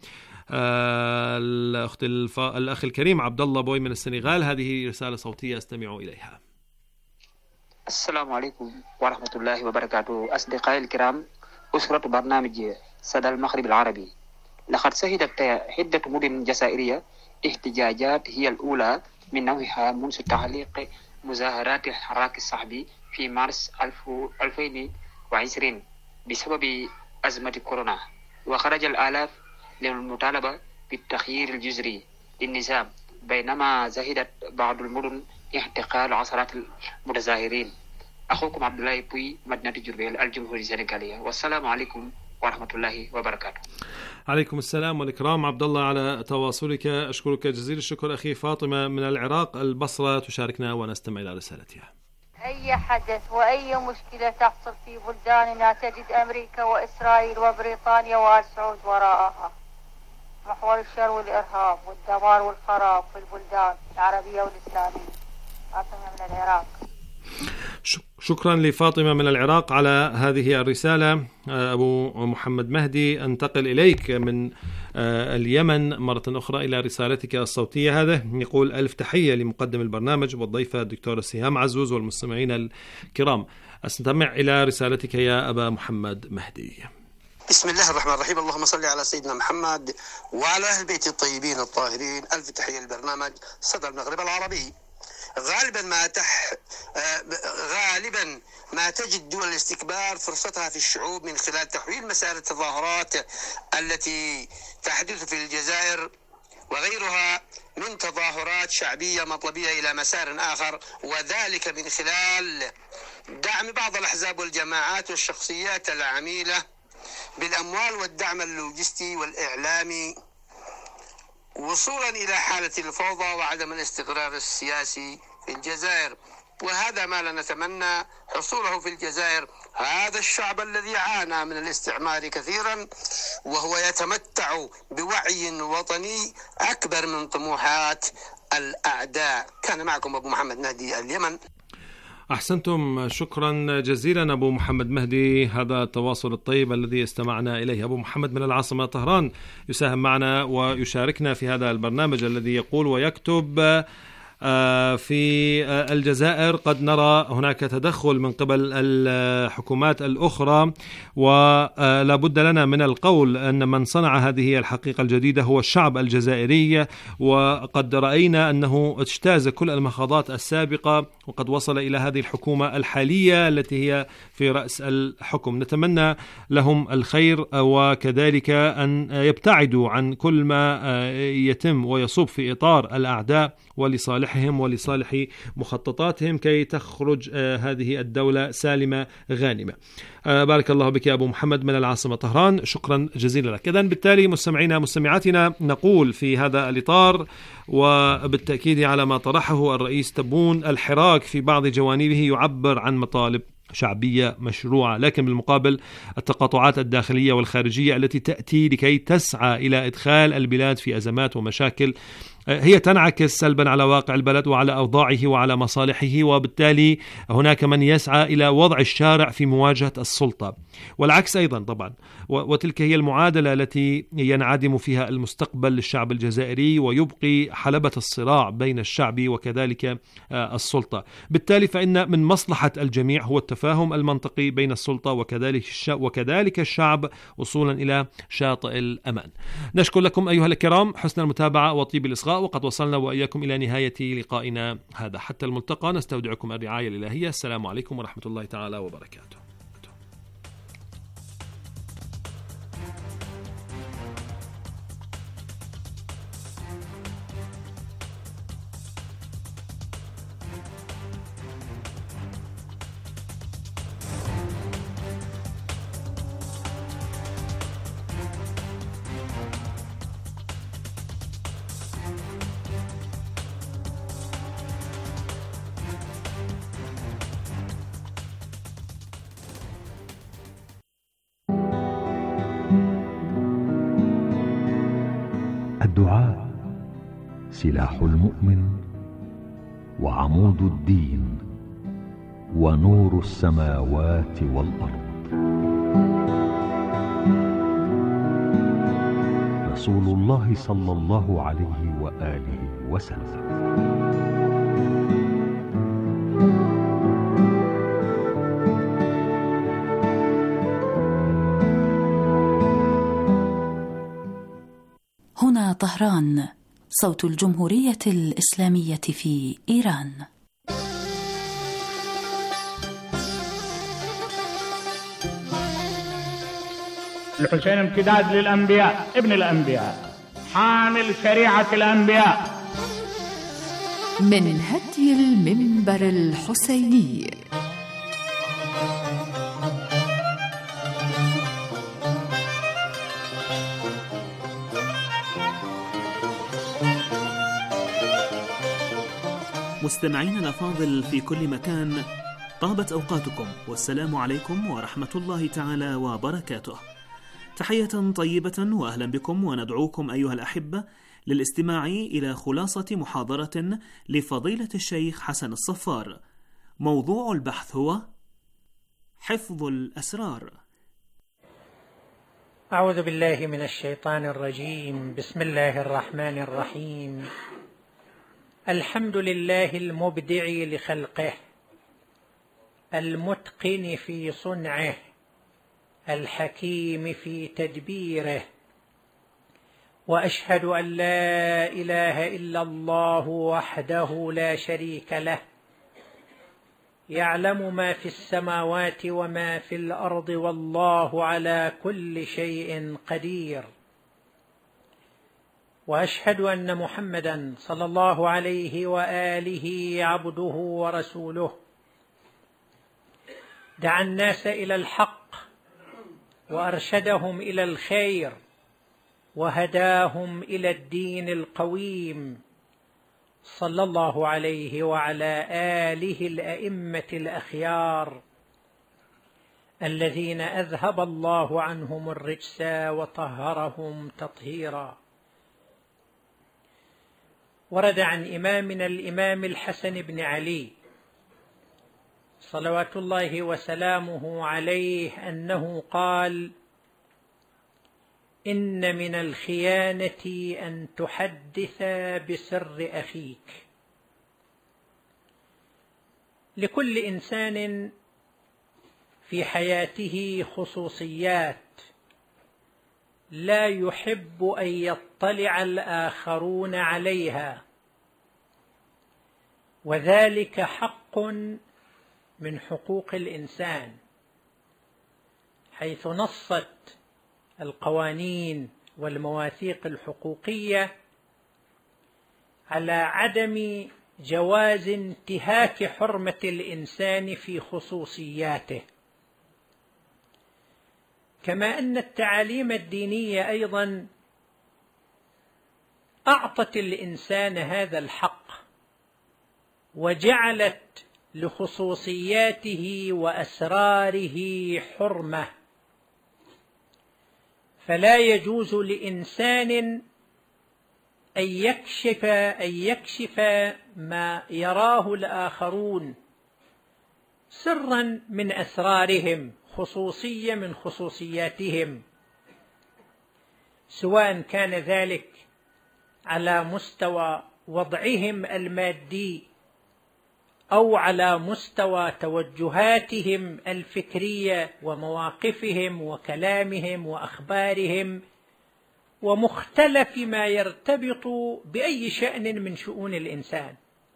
الأخت الف... الأخ الكريم عبد الله بوي من السنغال، هذه رسالة صوتية أستمع إليها. السلام عليكم ورحمة الله وبركاته. أصدقائي الكرام، أسرة برنامج صدى المغرب العربي، لقد شهدت عدة مدن جزائرية احتجاجات هي الأولى من نوعها منذ تعليق مظاهرات الحراك الصحفي في مارس ألفين وعشرين بسبب أزمة كورونا، وخرج الآلاف للمطالبة بالتغيير الجذري للنظام، بينما زهدت بعض المدن اعتقال عشرات المتظاهرين. أخوكم عبد الله بوي، مدينة جربيل، الجمهورية السنغالية، والسلام عليكم ورحمة الله وبركاته. عليكم السلام والإكرام. عبد الله على تواصلك، أشكرك جزيل الشكر. أخي فاطمة من العراق البصرة تشاركنا ونستمع إلى رسالتها. أي حدث وأي مشكلة تحصل في بلداننا تجد أمريكا وإسرائيل وبريطانيا وآل سعود وراءها. محور الشر والإرهاب والدمار والخراب في البلدان العربية والإسلامية. فاطمة من العراق. شكرا لفاطمة من العراق على هذه الرسالة. أبو محمد مهدي، أنتقل إليك من اليمن مرة أخرى إلى رسالتك الصوتية. هذا يقول: ألف تحية لمقدم البرنامج والضيفة الدكتورة سهام عزوز والمستمعين الكرام. أستمع إلى رسالتك يا أبا محمد مهدي. بسم الله الرحمن الرحيم. اللهم صل على سيدنا محمد وعلى أهل بيت الطيبين الطاهرين. ألف تحية للبرنامج صدى المغرب العربي. غالبا ما تح غالبا ما تجد دول الاستكبار فرصتها في الشعوب من خلال تحويل مسار التظاهرات التي تحدث في الجزائر وغيرها من تظاهرات شعبية مطلبية إلى مسار آخر، وذلك من خلال دعم بعض الأحزاب والجماعات والشخصيات العميلة بالأموال والدعم اللوجستي والإعلامي، وصولا إلى حالة الفوضى وعدم الاستقرار السياسي في الجزائر. وهذا ما لا نتمنى حصوله في الجزائر. هذا الشعب الذي عانى من الاستعمار كثيرا وهو يتمتع بوعي وطني أكبر من طموحات الأعداء. كان معكم أبو محمد مهدي اليمن. أحسنتم، شكرا جزيلا أبو محمد مهدي. هذا التواصل الطيب الذي استمعنا إليه. أبو محمد من العاصمة طهران يساهم معنا ويشاركنا في هذا البرنامج الذي يقول ويكتب: في الجزائر قد نرى هناك تدخل من قبل الحكومات الأخرى، ولا بد لنا من القول أن من صنع هذه الحقيقة الجديدة هو الشعب الجزائري، وقد رأينا أنه اجتاز كل المخاضات السابقة وقد وصل إلى هذه الحكومة الحالية التي هي في رأس الحكم. نتمنى لهم الخير وكذلك أن يبتعدوا عن كل ما يتم ويصب في إطار الأعداء ولصالحهم ولصالح مخططاتهم كي تخرج هذه الدولة سالمة غانمة. بارك الله بك يا أبو محمد من العاصمة طهران، شكرا جزيلا لك. إذن بالتالي مستمعينا مستمعاتنا نقول في هذا الإطار وبالتأكيد على ما طرحه الرئيس تبون: الحراك في بعض جوانبه يعبر عن مطالب شعبية مشروعة، لكن بالمقابل التقاطعات الداخلية والخارجية التي تأتي لكي تسعى إلى إدخال البلاد في أزمات ومشاكل هي تنعكس سلبا على واقع البلد وعلى أوضاعه وعلى مصالحه، وبالتالي هناك من يسعى إلى وضع الشارع في مواجهة السلطة والعكس أيضا طبعا، وتلك هي المعادلة التي ينعدم فيها المستقبل للشعب الجزائري ويبقي حلبة الصراع بين الشعب وكذلك السلطة. بالتالي فإن من مصلحة الجميع هو التفاهم المنطقي بين السلطة وكذلك وكذلك الشعب وصولا إلى شاطئ الأمان. نشكر لكم أيها الكرام حسن المتابعة وطيب الإصغاء، وقد وصلنا وإياكم إلى نهاية لقائنا هذا. حتى الملتقى نستودعكم الرعاية الإلهية. السلام عليكم ورحمة الله تعالى وبركاته. الدعاء سلاح المؤمن وعمود الدين ونور السماوات والأرض. رسول الله صلى الله عليه وآله وسلم. هنا طهران، صوت الجمهورية الإسلامية في إيران. الحسين امتداد للأنبياء، ابن الأنبياء، حامل شريعة الأنبياء. من هدي المنبر الحسيني. مستمعين الأفاضل في كل مكان، طابت أوقاتكم والسلام عليكم ورحمة الله تعالى وبركاته. تحية طيبة وأهلا بكم، وندعوكم أيها الأحبة للاستماع إلى خلاصة محاضرة لفضيلة الشيخ حسن الصفار. موضوع البحث هو حفظ الأسرار. أعوذ بالله من الشيطان الرجيم. بسم الله الرحمن الرحيم. الحمد لله المبدع لخلقه، المتقن في صنعه، الحكيم في تدبيره، وأشهد أن لا إله إلا الله وحده لا شريك له، يعلم ما في السماوات وما في الأرض، والله على كل شيء قدير. وأشهد أن محمدا صلى الله عليه وآله عبده ورسوله، دعا الناس إلى الحق وأرشدهم إلى الخير وهداهم إلى الدين القويم، صلى الله عليه وعلى آله الأئمة الأخيار الذين أذهب الله عنهم الرجس وطهرهم تطهيرا. ورد عن إمامنا الإمام الحسن بن علي صلوات الله وسلامه عليه أنه قال: إن من الخيانة أن تحدث بسر أخيك. لكل إنسان في حياته خصوصيات لا يحب أن يطلع الآخرون عليها، وذلك حق من حقوق الإنسان، حيث نصت القوانين والمواثيق الحقوقية على عدم جواز انتهاك حرمة الإنسان في خصوصياته، كما أن التعاليم الدينية أيضا أعطت الإنسان هذا الحق، وجعلت لخصوصياته وأسراره حرمة، فلا يجوز لإنسان أن يكشف أن يكشف ما يراه الآخرون سرا من أسرارهم، خصوصية من خصوصياتهم، سواء كان ذلك على مستوى وضعهم المادي أو على مستوى توجهاتهم الفكرية ومواقفهم وكلامهم وأخبارهم ومختلف ما يرتبط بأي شأن من شؤون الإنسان.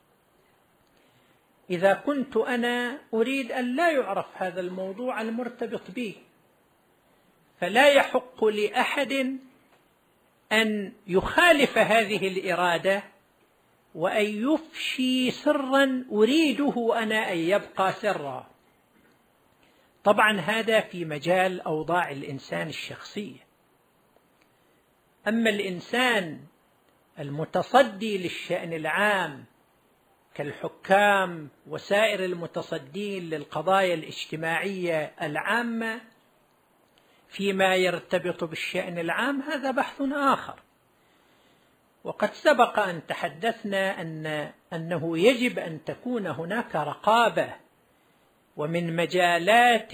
إذا كنت أنا أريد أن لا يعرف هذا الموضوع المرتبط به، فلا يحق لأحد أن يخالف هذه الإرادة وأن يفشي سرا أريده أنا أن يبقى سرا. طبعا هذا في مجال أوضاع الإنسان الشخصية. أما الإنسان المتصدي للشأن العام كالحكام وسائر المتصدين للقضايا الاجتماعية العامة فيما يرتبط بالشأن العام، هذا بحث آخر. وقد سبق أن تحدثنا أن أنه يجب أن تكون هناك رقابة، ومن مجالات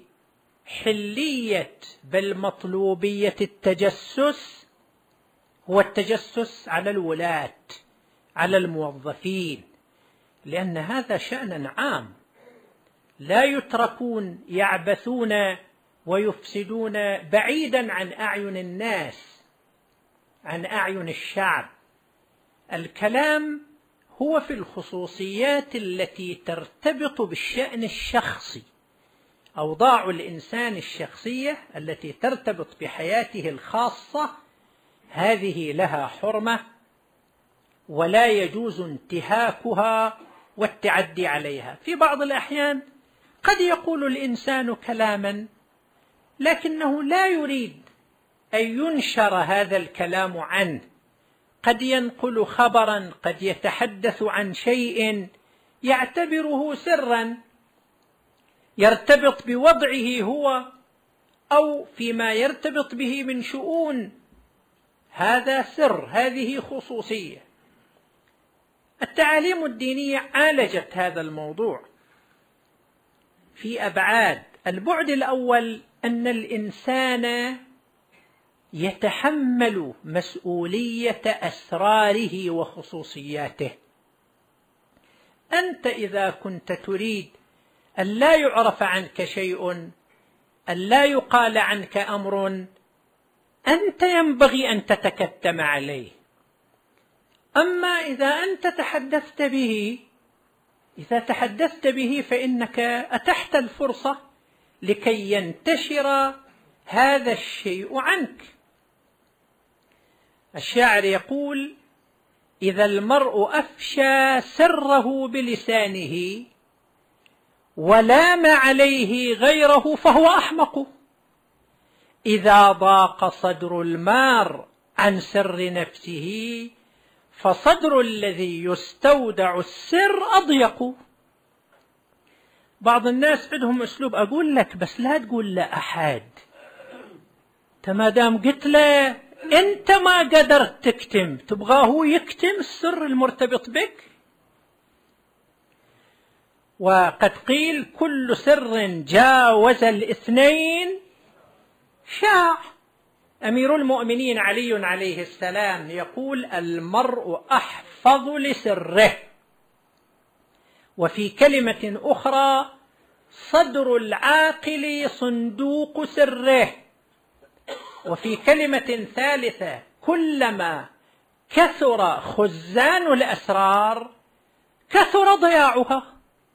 حلية بل مطلوبية التجسس هو التجسس على الولاة، على الموظفين، لأن هذا شأن عام، لا يتركون يعبثون ويفسدون بعيدا عن أعين الناس، عن أعين الشعب. الكلام هو في الخصوصيات التي ترتبط بالشأن الشخصي، أوضاع الإنسان الشخصية التي ترتبط بحياته الخاصة، هذه لها حرمة ولا يجوز انتهاكها والتعدي عليها. في بعض الأحيان قد يقول الإنسان كلاما لكنه لا يريد أن ينشر هذا الكلام عنه، قد ينقل خبرا، قد يتحدث عن شيء يعتبره سرا يرتبط بوضعه هو أو فيما يرتبط به من شؤون، هذا سر، هذه خصوصية. التعاليم الدينية عالجت هذا الموضوع في أبعاد. البعد الأول أن الإنسان يتحمل مسؤولية أسراره وخصوصياته. أنت إذا كنت تريد أن لا يعرف عنك شيء، أن لا يقال عنك أمر، أنت ينبغي أن تتكتم عليه. أما إذا أنت تحدثت به إذا تحدثت به فإنك أتحت الفرصة لكي ينتشر هذا الشيء عنك. الشاعر يقول: إذا المرء أفشى سره بلسانه ولام عليه غيره فهو أحمق. إذا ضاق صدر المار عن سر نفسه فصدر الذي يستودع السر أضيق. بعض الناس عندهم أسلوب: أقول لك بس لا تقول لأحد. ما دام قلت له أنت ما قدرت تكتم، تبغاه هو يكتم السر المرتبط بك. وقد قيل: كل سر جاوز الاثنين شاع. أمير المؤمنين علي عليه السلام يقول: المرء أحفظ لسره. وفي كلمة أخرى: صدر العاقل صندوق سره. وفي كلمة ثالثة: كلما كثر خزان الأسرار كثر ضياعها.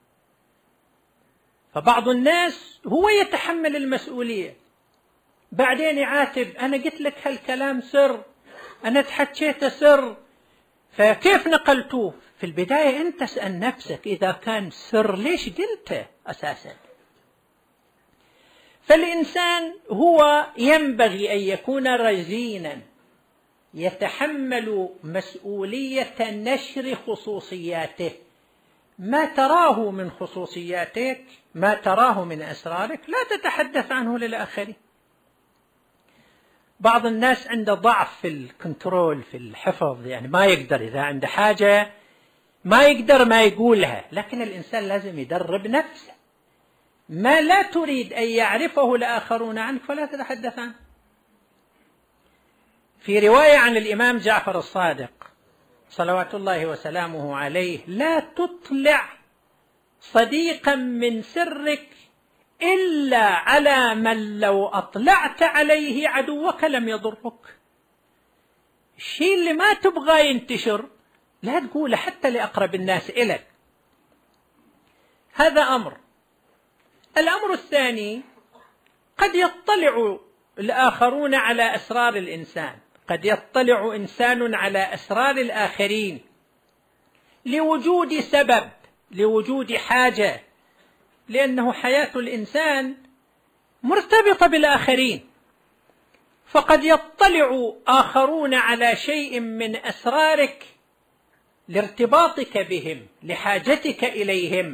فبعض الناس هو يتحمل المسؤولية، بعدين يعاتب: أنا قلت لك هالكلام سر، أنا تحكيت سر، فكيف نقلتوه؟ في البداية أنت اسأل نفسك: إذا كان سر ليش قلته أساسا؟ فالإنسان هو ينبغي أن يكون رزينا، يتحمل مسؤولية نشر خصوصياته. ما تراه من خصوصياتك، ما تراه من أسرارك، لا تتحدث عنه للآخرين. بعض الناس عنده ضعف في الكنترول، في الحفظ، يعني ما يقدر، إذا عنده حاجة ما يقدر ما يقولها. لكن الإنسان لازم يدرب نفسه. ما لا تريد أن يعرفه الآخرون عنك فلا تتحدث عنه. في رواية عن الإمام جعفر الصادق صلوات الله وسلامه عليه: لا تطلع صديقا من سرك إلا على من لو أطلعت عليه عدوك لم يضرك. الشيء اللي ما تبغى ينتشر لا تقوله حتى لأقرب الناس إليك. هذا أمر. الأمر الثاني: قد يطلع الآخرون على أسرار الإنسان، قد يطلع إنسان على أسرار الآخرين لوجود سبب، لوجود حاجة، لأنه حياة الإنسان مرتبطة بالآخرين. فقد يطلع آخرون على شيء من أسرارك لارتباطك بهم، لحاجتك إليهم.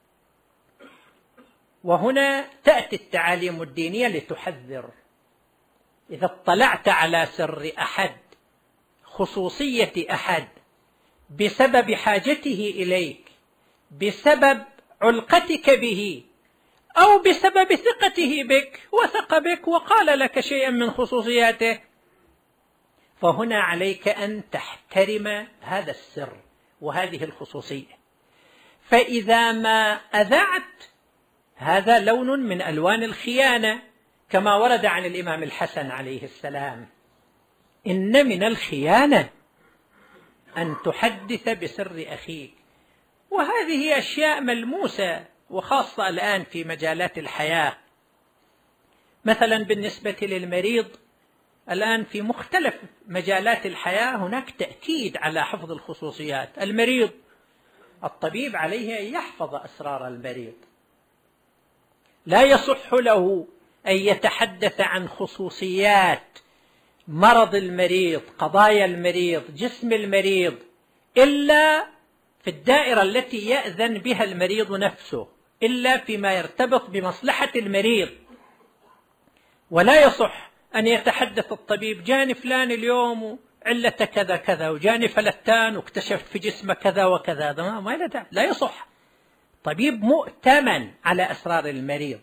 وهنا تأتي التعاليم الدينية لتحذر. إذا اطلعت على سر أحد، خصوصية أحد، بسبب حاجته إليك، بسبب علقتك به، أو بسبب ثقته بك، وثق بك وقال لك شيئا من خصوصياته، فهنا عليك أن تحترم هذا السر وهذه الخصوصية. فإذا ما أذعت، هذا لون من ألوان الخيانة، كما ورد عن الإمام الحسن عليه السلام: إن من الخيانة أن تحدث بسر أخيك. وهذه أشياء ملموسة، وخاصة الآن في مجالات الحياة. مثلا بالنسبة للمريض، الآن في مختلف مجالات الحياة هناك تأكيد على حفظ الخصوصيات. المريض، الطبيب عليه أن يحفظ أسرار المريض، لا يصح له أن يتحدث عن خصوصيات مرض المريض، قضايا المريض، جسم المريض، إلا في الدائرة التي يأذن بها المريض نفسه، إلا فيما يرتبط بمصلحة المريض. ولا يصح أن يتحدث الطبيب جاني فلان اليوم علة كذا كذا، وجاني فلتان واكتشفت في جسمه كذا وكذا، ما ما لا يصح. طبيب مؤتمن على أسرار المريض.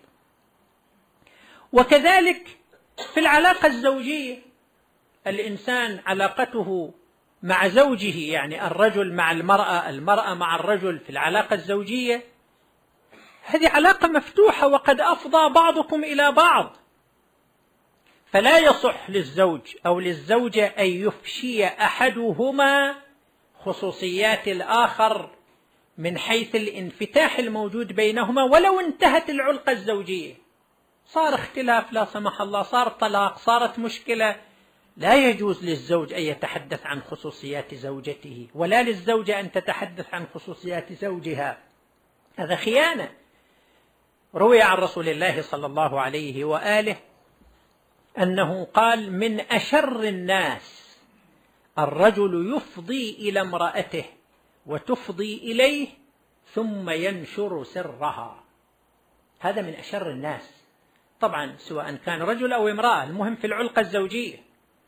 وكذلك في العلاقة الزوجية، الإنسان علاقته مع زوجه، يعني الرجل مع المرأة، المرأة مع الرجل في العلاقة الزوجية، هذه علاقة مفتوحة وقد أفضى بعضكم إلى بعض. فلا يصح للزوج أو للزوجة أن يفشي أحدهما خصوصيات الآخر من حيث الانفتاح الموجود بينهما، ولو انتهت العلاقة الزوجية، صار اختلاف لا سمح الله، صار طلاق، صارت مشكلة، لا يجوز للزوج أن يتحدث عن خصوصيات زوجته، ولا للزوجة أن تتحدث عن خصوصيات زوجها. هذا خيانة. روي عن رسول الله صلى الله عليه وآله أنه قال: من أشر الناس الرجل يفضي إلى امرأته وتفضي إليه ثم ينشر سرها. هذا من أشر الناس، طبعا سواء كان رجل أو امرأة، المهم في العلاقة الزوجية.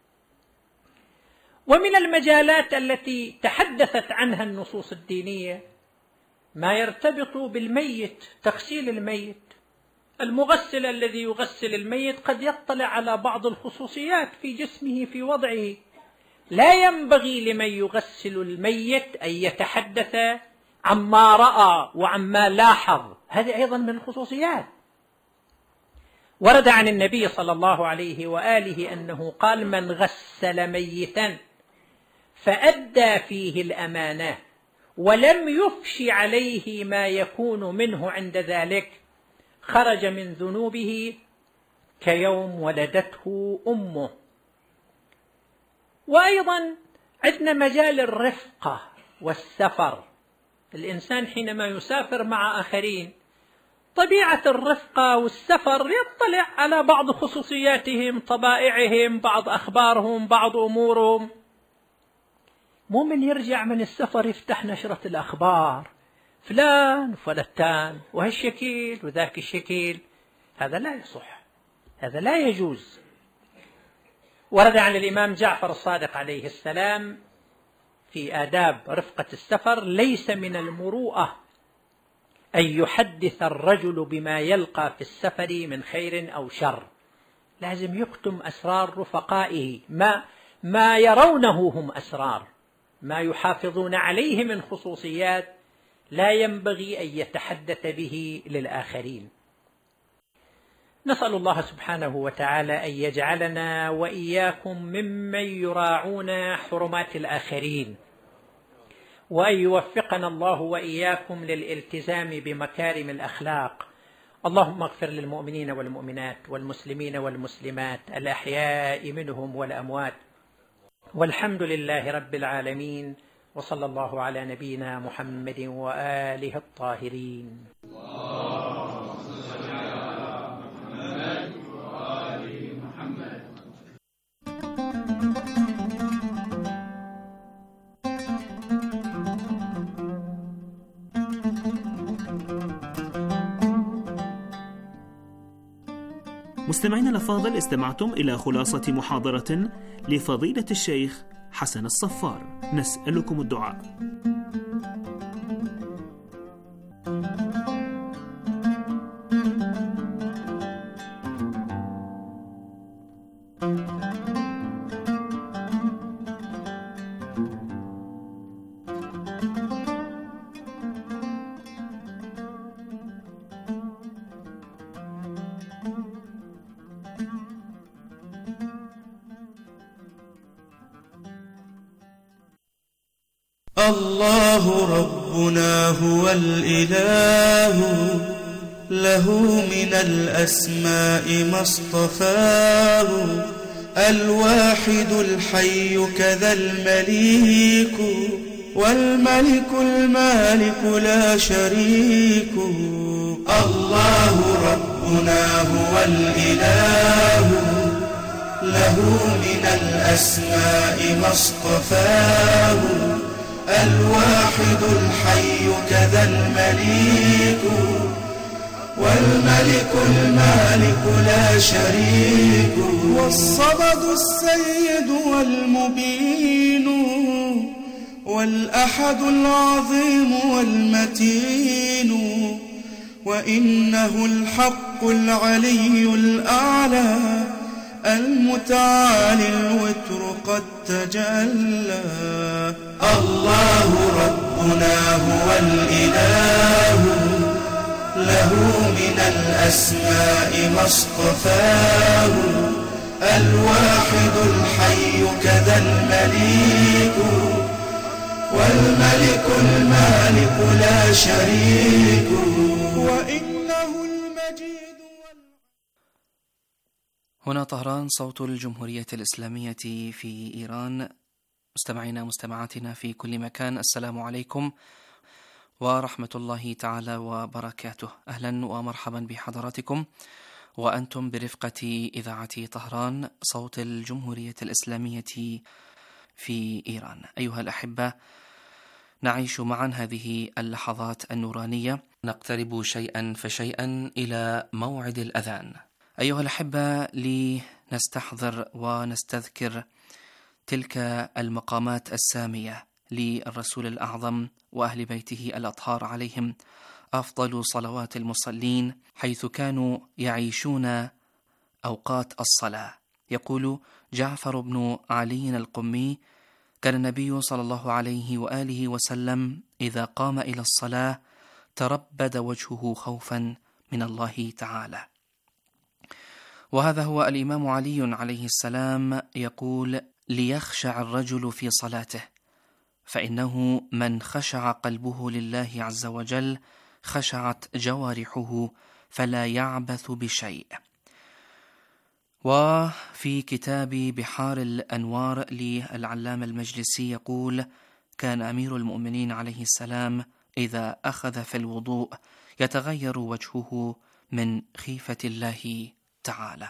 ومن المجالات التي تحدثت عنها النصوص الدينية ما يرتبط بالميت، تغسيل الميت. المغسل الذي يغسل الميت قد يطلع على بعض الخصوصيات في جسمه في وضعه، لا ينبغي لمن يغسل الميت أن يتحدث عما رأى وعما لاحظ، هذه أيضا من الخصوصيات. ورد عن النبي صلى الله عليه وآله أنه قال: من غسل ميتا فأدى فيه الأمانة ولم يفش عليه ما يكون منه عند ذلك خرج من ذنوبه كيوم ولدته أمه. وأيضا عندنا مجال الرفقة والسفر. الإنسان حينما يسافر مع آخرين، طبيعة الرفقة والسفر يطلع على بعض خصوصياتهم، طبائعهم، بعض أخبارهم، بعض أمورهم. مو من يرجع من السفر يفتح نشرة الأخبار، فلان وفلتان وهالشكل وذاك الشكل، هذا لا يصح، هذا لا يجوز. ورد عن الإمام جعفر الصادق عليه السلام في آداب رفقة السفر: ليس من المروءة أن يحدث الرجل بما يلقى في السفر من خير أو شر. لازم يكتم أسرار رفقائه، ما, ما يرونه هم أسرار، ما يحافظون عليه من خصوصيات لا ينبغي أن يتحدث به للآخرين. نسأل الله سبحانه وتعالى أن يجعلنا وإياكم ممن يراعون حرمات الآخرين، وأن يوفقنا الله وإياكم للالتزام بمكارم الأخلاق. اللهم اغفر للمؤمنين والمؤمنات والمسلمين والمسلمات الأحياء منهم والأموات، والحمد لله رب العالمين، وصلى الله على نبينا محمد وآله الطاهرين. مستمعينا الأفاضل، استمعتم إلى خلاصة محاضرة لفضيلة الشيخ حسن الصفار. نسألكم الدعاء. الله ربنا هو الإله، له من الأسماء ما اصطفاه، الواحد الحي كذا المليك، والملك المالك لا شريك. الله ربنا هو الإله، له من الأسماء ما اصطفاه الواحد الحي كذا المليك والملك المالك لا شريك والصمد السيد والمبين والأحد العظيم والمتين وإنه الحق العلي الأعلى المتعالي الوتر قد تجلى الله ربنا هو الإله له من الأسماء ما اصطفاه الواحد الحي كذا المليك والملك المالك لا شريك وإنه المجيد وال... هنا طهران صوت الجمهورية الإسلامية في إيران. مستمعينا مستمعاتنا في كل مكان، السلام عليكم ورحمة الله تعالى وبركاته. أهلا ومرحبا بحضراتكم وأنتم برفقة إذاعة طهران صوت الجمهورية الإسلامية في إيران. أيها الأحبة، نعيش معا هذه اللحظات النورانية، نقترب شيئا فشيئا إلى موعد الأذان. أيها الأحبة، لنستحضر ونستذكر تلك المقامات السامية للرسول الأعظم وأهل بيته الأطهار عليهم أفضل صلوات المصلين، حيث كانوا يعيشون أوقات الصلاة. يقول جعفر بن علي القمي: كان النبي صلى الله عليه وآله وسلم إذا قام إلى الصلاة تربد وجهه خوفا من الله تعالى. وهذا هو الإمام علي عليه السلام يقول: ليخشع الرجل في صلاته، فإنه من خشع قلبه لله عز وجل خشعت جوارحه فلا يعبث بشيء. وفي كتاب بحار الأنوار للعلامة المجلسي يقول: كان أمير المؤمنين عليه السلام إذا أخذ في الوضوء يتغير وجهه من خيفة الله تعالى.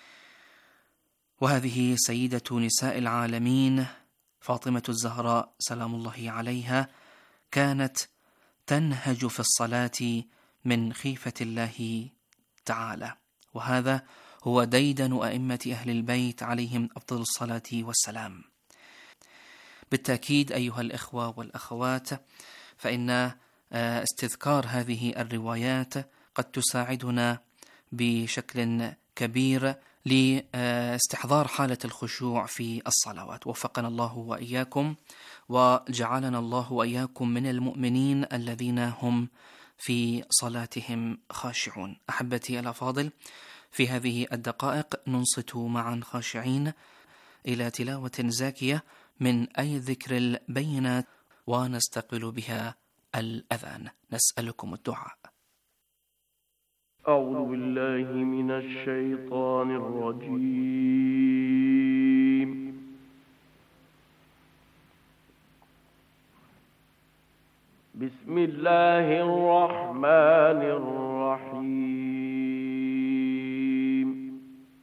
وهذه سيدة نساء العالمين فاطمة الزهراء سلام الله عليها كانت تنهج في الصلاة من خيفة الله تعالى، وهذا هو ديدن أئمة أهل البيت عليهم أفضل الصلاة والسلام. بالتأكيد أيها الإخوة والأخوات، فإن استذكار هذه الروايات قد تساعدنا بشكل كبير لاستحضار حالة الخشوع في الصلوات. وفقنا الله وإياكم وجعلنا الله وإياكم من المؤمنين الذين هم في صلاتهم خاشعون. أحبتي الأفاضل، في هذه الدقائق ننصت معا خاشعين إلى تلاوة زاكية من أي ذكر البينات ونستقبل بها الأذان. نسألكم الدعاء. أعوذ بالله من الشيطان الرجيم. بسم الله الرحمن الرحيم.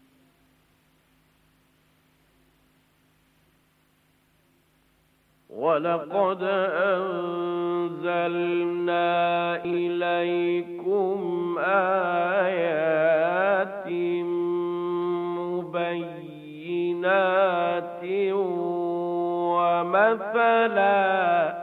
ولقد أنزلنا إليكم آيات مبينات ومثلا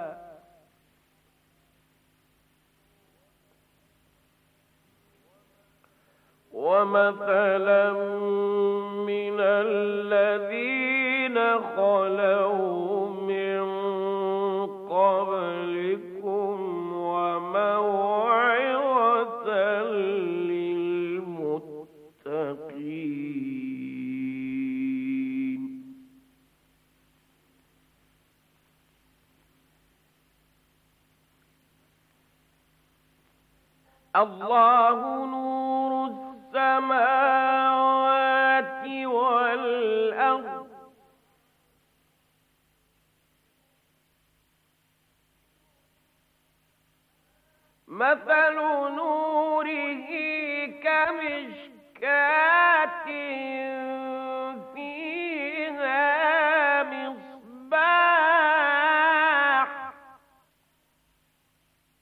ومثلا من الذين خلوا من قبلكم وموعظة للمتقين. الله نور السماوات والأرض مثل نور